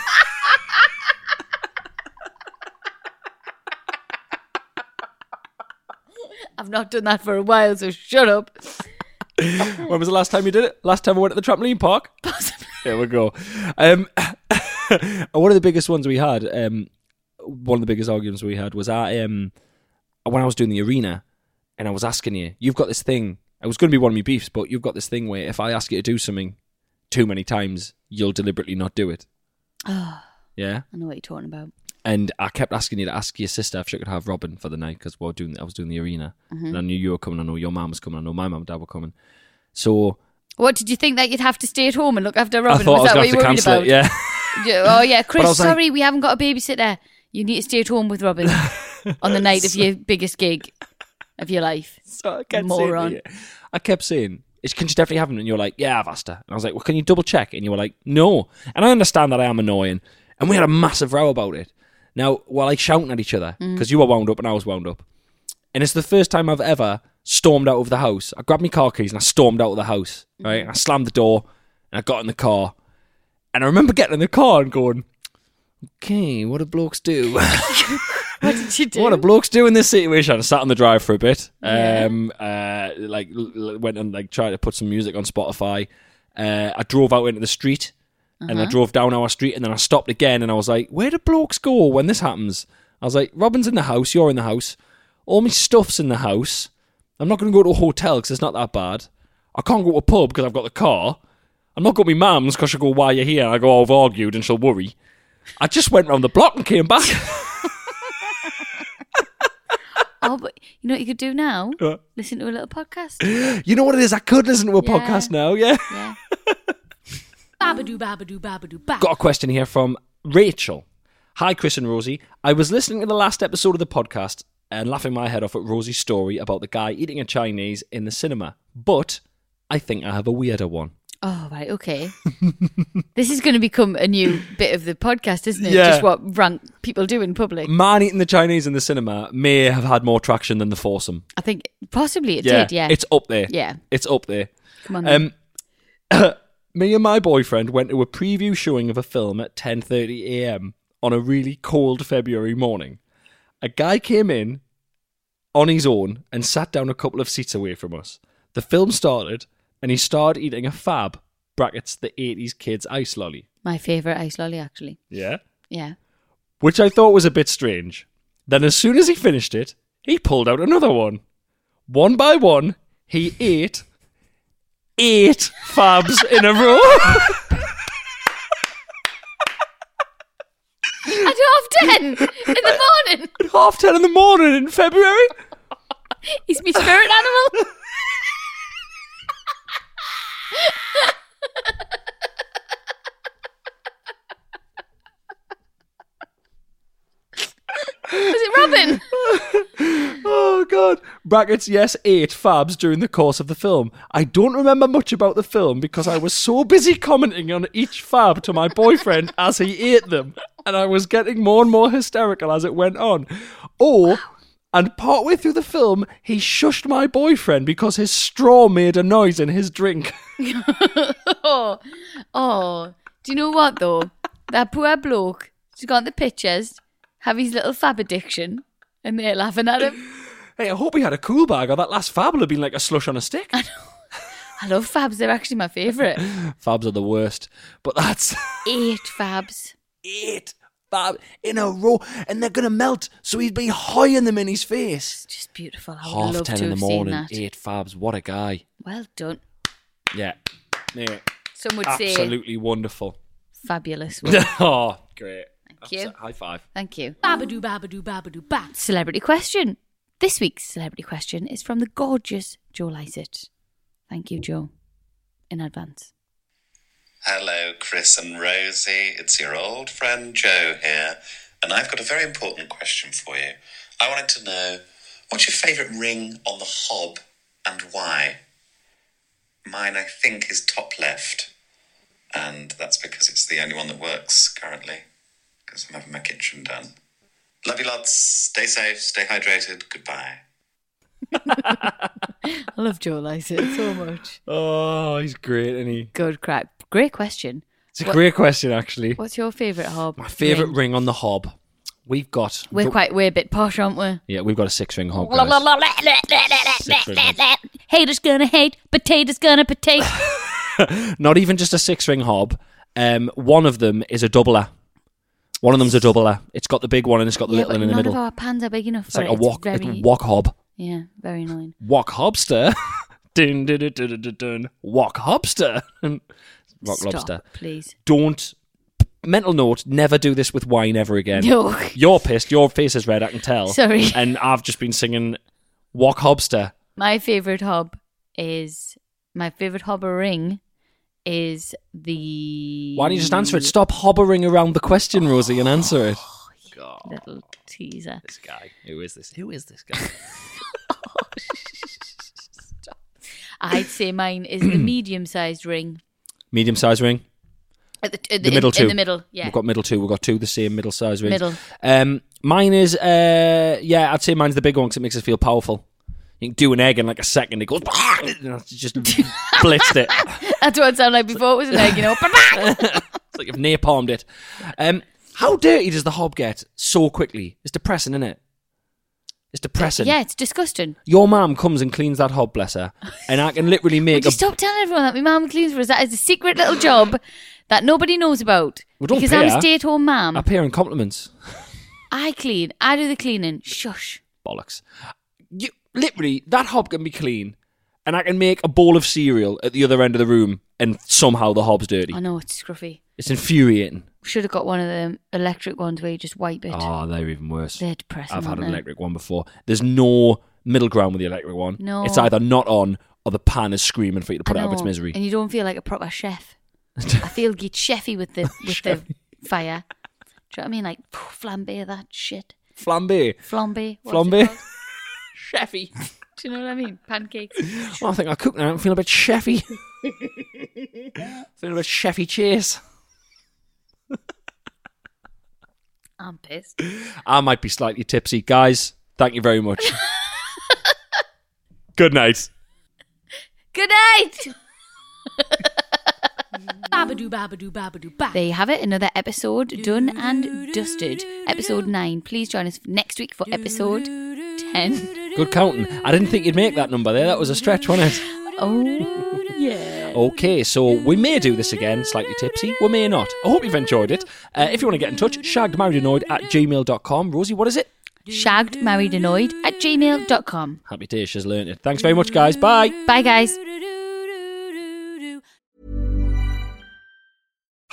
Speaker 5: I've not done that for a while, so shut up.
Speaker 6: When was the last time you did it? Last time I went to the trampoline park?
Speaker 5: Possibly.
Speaker 6: There we go. One of the biggest ones we had, one of the biggest arguments we had was when I was doing the arena and I was asking you, you've got this thing, it was going to be one of my beefs, but you've got this thing where if I ask you to do something too many times, you'll deliberately not do it.
Speaker 5: Oh,
Speaker 6: Yeah?
Speaker 5: I know what you're talking about.
Speaker 6: And I kept asking you to ask your sister if she could have Robin for the night because I was doing the arena. And I knew you were coming, I know your mum was coming, I know my mum and dad were coming. So
Speaker 5: What, did you think that you'd have to stay at home and look after Robin?
Speaker 6: I thought
Speaker 5: Was
Speaker 6: I
Speaker 5: that
Speaker 6: was
Speaker 5: what
Speaker 6: going
Speaker 5: you
Speaker 6: to
Speaker 5: worried
Speaker 6: cancel
Speaker 5: about?
Speaker 6: it, yeah.
Speaker 5: Oh, yeah.
Speaker 6: But I
Speaker 5: Chris,
Speaker 6: was like-
Speaker 5: sorry, we haven't got a babysitter. You need to stay at home with Robin on the night of your biggest gig of your life.
Speaker 6: So I kept
Speaker 5: Moron.
Speaker 6: saying, I kept saying, can she definitely have him? And you're like, yeah, I've asked her. And I was like, well, can you double check? And you were like, no. And I understand that I am annoying. And we had a massive row about it. Now, we're like shouting at each other because you were wound up and I was wound up. And it's the first time I've ever stormed out of the house. I grabbed my car keys and I stormed out of the house, right? And I slammed the door and I got in the car. And I remember getting in the car and going, okay, what do blokes do?
Speaker 5: What did you do?
Speaker 6: What do blokes do in this situation? I sat on the drive for a bit.
Speaker 5: Yeah.
Speaker 6: Went and tried to put some music on Spotify. I drove out into the street and I drove down our street and then I stopped again and I was like, where do blokes go when this happens? I was like, Robin's in the house, you're in the house, all my stuff's in the house. I'm not going to go to a hotel because it's not that bad. I can't go to a pub because I've got the car. I'm not going to my mum's because she'll go, why are you here? And I go, oh, I've argued and she'll worry. I just went round the block and came back.
Speaker 5: Oh, but you know what you could do now?
Speaker 6: What?
Speaker 5: Listen to a little podcast.
Speaker 6: You know what it is? I could listen to a
Speaker 5: Yeah.
Speaker 6: podcast now, yeah.
Speaker 5: Yeah.
Speaker 7: Babadoo, babadoo, babadoo, ba.
Speaker 6: Got a question here from Rachel. Hi, Chris and Rosie. I was listening to the last episode of the podcast and laughing my head off at Rosie's story about the guy eating a Chinese in the cinema. But I think I have a weirder one.
Speaker 5: Oh, right, okay. This is going to become a new bit of the podcast, isn't it?
Speaker 6: Yeah.
Speaker 5: Just what rank people do in public.
Speaker 6: Man eating the Chinese in the cinema may have had more traction than the foursome.
Speaker 5: I think possibly it did, yeah.
Speaker 6: It's up there.
Speaker 5: Yeah.
Speaker 6: It's up there.
Speaker 5: Come on then.
Speaker 6: Me and my boyfriend went to a preview showing of a film at 10:30 a.m. on a really cold February morning. A guy came in on his own and sat down a couple of seats away from us. The film started and he started eating a Fab, brackets, the 80s kids ice lolly.
Speaker 5: My favourite ice lolly, actually.
Speaker 6: Yeah?
Speaker 5: Yeah.
Speaker 6: Which I thought was a bit strange. Then as soon as he finished it, he pulled out another one. One by one, he ate 8 fabs in a row.
Speaker 5: At 10:30 in the morning.
Speaker 6: At 10:30 in the morning in February.
Speaker 5: He's my spirit animal. Was it Robin?
Speaker 6: Oh, God. Brackets, yes, 8 fabs during the course of the film. I don't remember much about the film because I was so busy commenting on each fab to my boyfriend as he ate them. And I was getting more and more hysterical as it went on. And partway through the film, he shushed my boyfriend because his straw made a noise in his drink.
Speaker 5: Oh, do you know what though? That poor bloke, he's got the pictures, have his little fab addiction, and they're laughing at him.
Speaker 6: Hey, I hope he had a cool bag, or that last fab would have been like a slush on a stick.
Speaker 5: I love fabs, they're actually my favourite.
Speaker 6: Fabs are the worst. But that's
Speaker 5: 8 fabs.
Speaker 6: 8 fab in a row, and they're gonna melt, so he'd be hoying them in his face.
Speaker 5: It's just beautiful. I would love
Speaker 6: 10
Speaker 5: to
Speaker 6: in the
Speaker 5: have
Speaker 6: morning,
Speaker 5: seen that.
Speaker 6: 8 fabs. What a guy.
Speaker 5: Well done.
Speaker 6: Yeah.
Speaker 5: Some would say
Speaker 6: absolutely wonderful.
Speaker 5: fabulous.
Speaker 6: Oh, great.
Speaker 5: Thank you.
Speaker 6: High five.
Speaker 5: Thank you.
Speaker 7: Babadoo, babadoo, babadoo, ba.
Speaker 5: Celebrity question. This week's celebrity question is from the gorgeous Joe Lycett. Thank you, Joe, in advance.
Speaker 9: Hello, Chris and Rosie. It's your old friend Joe here, and I've got a very important question for you. I wanted to know, what's your favourite ring on the hob and why? Mine, I think, is top left, and that's because it's the only one that works currently, because I'm having my kitchen done. Love you lots. Stay safe, stay hydrated. Goodbye.
Speaker 5: I love Joe Lycett so much.
Speaker 6: Oh, he's great, isn't he?
Speaker 5: Good crack. Great question.
Speaker 6: It's a great question, actually.
Speaker 5: What's your favourite hob?
Speaker 6: My favourite ring on the hob. We're
Speaker 5: a bit posh, aren't we?
Speaker 6: Yeah, we've got a 6-ring hob, guys. 6-ring hob.
Speaker 5: Haters gonna hate, potatoes gonna potato.
Speaker 6: Not even just a 6-ring hob. One of them is a doubler. One of them's a doubler. It's got the big one and it's got the little one in the middle.
Speaker 5: None of our pans are big enough
Speaker 6: It's
Speaker 5: for
Speaker 6: like
Speaker 5: it.
Speaker 6: a wok. It's a wok hob.
Speaker 5: Yeah, very annoying.
Speaker 6: Wok hobster. Dun, dun, dun, dun, dun, dun, dun. Wok hobster. Rock
Speaker 5: Stop,
Speaker 6: lobster.
Speaker 5: Please.
Speaker 6: Don't. Mental note: never do this with wine ever again.
Speaker 5: No.
Speaker 6: You're pissed. Your face is red. I can tell.
Speaker 5: Sorry.
Speaker 6: And I've just been singing Wok hobster.
Speaker 5: My favourite hob ring is the...
Speaker 6: Why don't you just answer it? Stop hobbering around the question, Rosie, and answer it.
Speaker 5: God. Little teaser.
Speaker 6: This guy. Who is this? Who is this guy?
Speaker 5: I'd say mine is the medium-sized ring.
Speaker 6: Medium-sized ring?
Speaker 5: The
Speaker 6: middle two.
Speaker 5: In the middle, yeah.
Speaker 6: We've got middle two. We've got 2 the same middle-sized rings.
Speaker 5: Middle.
Speaker 6: Mine is, I'd say mine's the big one because it makes us feel powerful. You can do an egg in like a second. It goes, just blitzed it.
Speaker 5: That's what it sounded like before it was an egg, you know.
Speaker 6: It's like you've napalmed it. How dirty does the hob get so quickly? It's depressing, isn't it? It's depressing.
Speaker 5: Yeah, it's disgusting.
Speaker 6: Your mum comes and cleans that hob, bless her, and I can literally make
Speaker 5: Would you stop telling everyone that my mum cleans for us? That is a secret little job that nobody knows about.
Speaker 6: Well, don't
Speaker 5: because
Speaker 6: pay
Speaker 5: I'm
Speaker 6: her.
Speaker 5: a stay-at-home mum.
Speaker 6: I pay her in compliments.
Speaker 5: I clean. I do the cleaning. Shush.
Speaker 6: Bollocks. Literally, that hob can be clean, and I can make a bowl of cereal at the other end of the room, and somehow the hob's dirty.
Speaker 5: I know, it's scruffy.
Speaker 6: It's infuriating.
Speaker 5: Should have got one of the electric ones where you just wipe it.
Speaker 6: Oh, they're even worse.
Speaker 5: They're depressing.
Speaker 6: I've had an
Speaker 5: aren't they?
Speaker 6: electric one before. There's no middle ground with the electric one.
Speaker 5: No.
Speaker 6: It's either not on or the pan is screaming for you to put
Speaker 5: I
Speaker 6: it out of its
Speaker 5: know.
Speaker 6: misery.
Speaker 5: And you don't feel like a proper chef. I feel get chefy with the fire. Do you know what I mean? Like flambe that shit.
Speaker 6: Flambe.
Speaker 5: Flambe.
Speaker 6: Flambe. Chefy.
Speaker 5: Do you know what I mean? Pancakes.
Speaker 6: Well, I think I'll cook now. I'm feeling a bit chefy. Feeling a bit chefy cheese.
Speaker 5: I'm pissed.
Speaker 6: I might be slightly tipsy. Guys, thank you very much. Good night.
Speaker 5: Good night.
Speaker 7: Babadoo, babadoo, babadoo, ba.
Speaker 5: There you have it. Another episode done and dusted. Episode 9. Please join us next week for episode 10.
Speaker 6: Good counting. I didn't think you'd make that number there. That was a stretch, wasn't it?
Speaker 5: Oh, yeah.
Speaker 6: Okay, so we may do this again, slightly tipsy. We may not. I hope you've enjoyed it. If you want to get in touch, shaggedmarriedannoyed@gmail.com. Rosie, what is it?
Speaker 5: shaggedmarriedannoyed@gmail.com.
Speaker 6: Happy days, she's learned it. Thanks very much, guys. Bye.
Speaker 5: Bye, guys.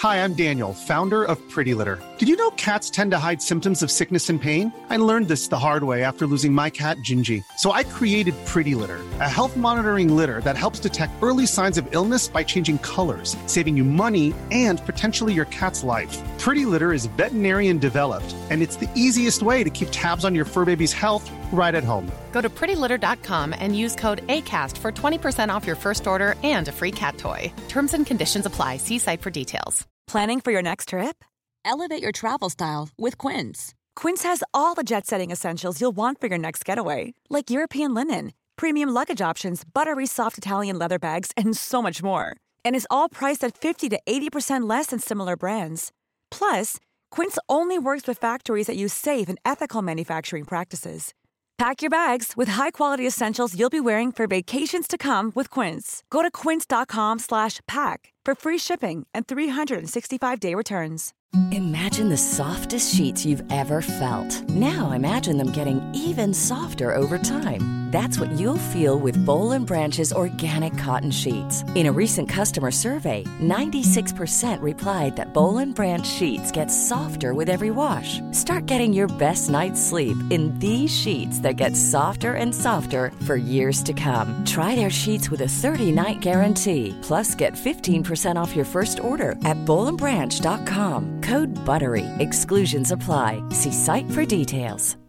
Speaker 10: Hi, I'm Daniel, founder of Pretty Litter. Did you know cats tend to hide symptoms of sickness and pain? I learned this the hard way after losing my cat, Gingy. So I created Pretty Litter, a health monitoring litter that helps detect early signs of illness by changing colors, saving you money and potentially your cat's life. Pretty Litter is veterinarian developed, and it's the easiest way to keep tabs on your fur baby's health right at home.
Speaker 11: Go to prettylitter.com and use code ACAST for 20% off your first order and a free cat toy. Terms and conditions apply. See site for details.
Speaker 12: Planning for your next trip? Elevate your travel style with Quince. Quince has all the jet-setting essentials you'll want for your next getaway, like European linen, premium luggage options, buttery soft Italian leather bags, and so much more. And is all priced at 50 to 80% less than similar brands. Plus, Quince only works with factories that use safe and ethical manufacturing practices. Pack your bags with high-quality essentials you'll be wearing for vacations to come with Quince. Go to quince.com/pack for free shipping and 365-day returns.
Speaker 8: Imagine the softest sheets you've ever felt. Now imagine them getting even softer over time. That's what you'll feel with Boll & Branch's organic cotton sheets. In a recent customer survey, 96% replied that Boll & Branch sheets get softer with every wash. Start getting your best night's sleep in these sheets that get softer and softer for years to come. Try their sheets with a 30-night guarantee. Plus, get 15% off your first order at bollandbranch.com. Code BUTTERY. Exclusions apply. See site for details.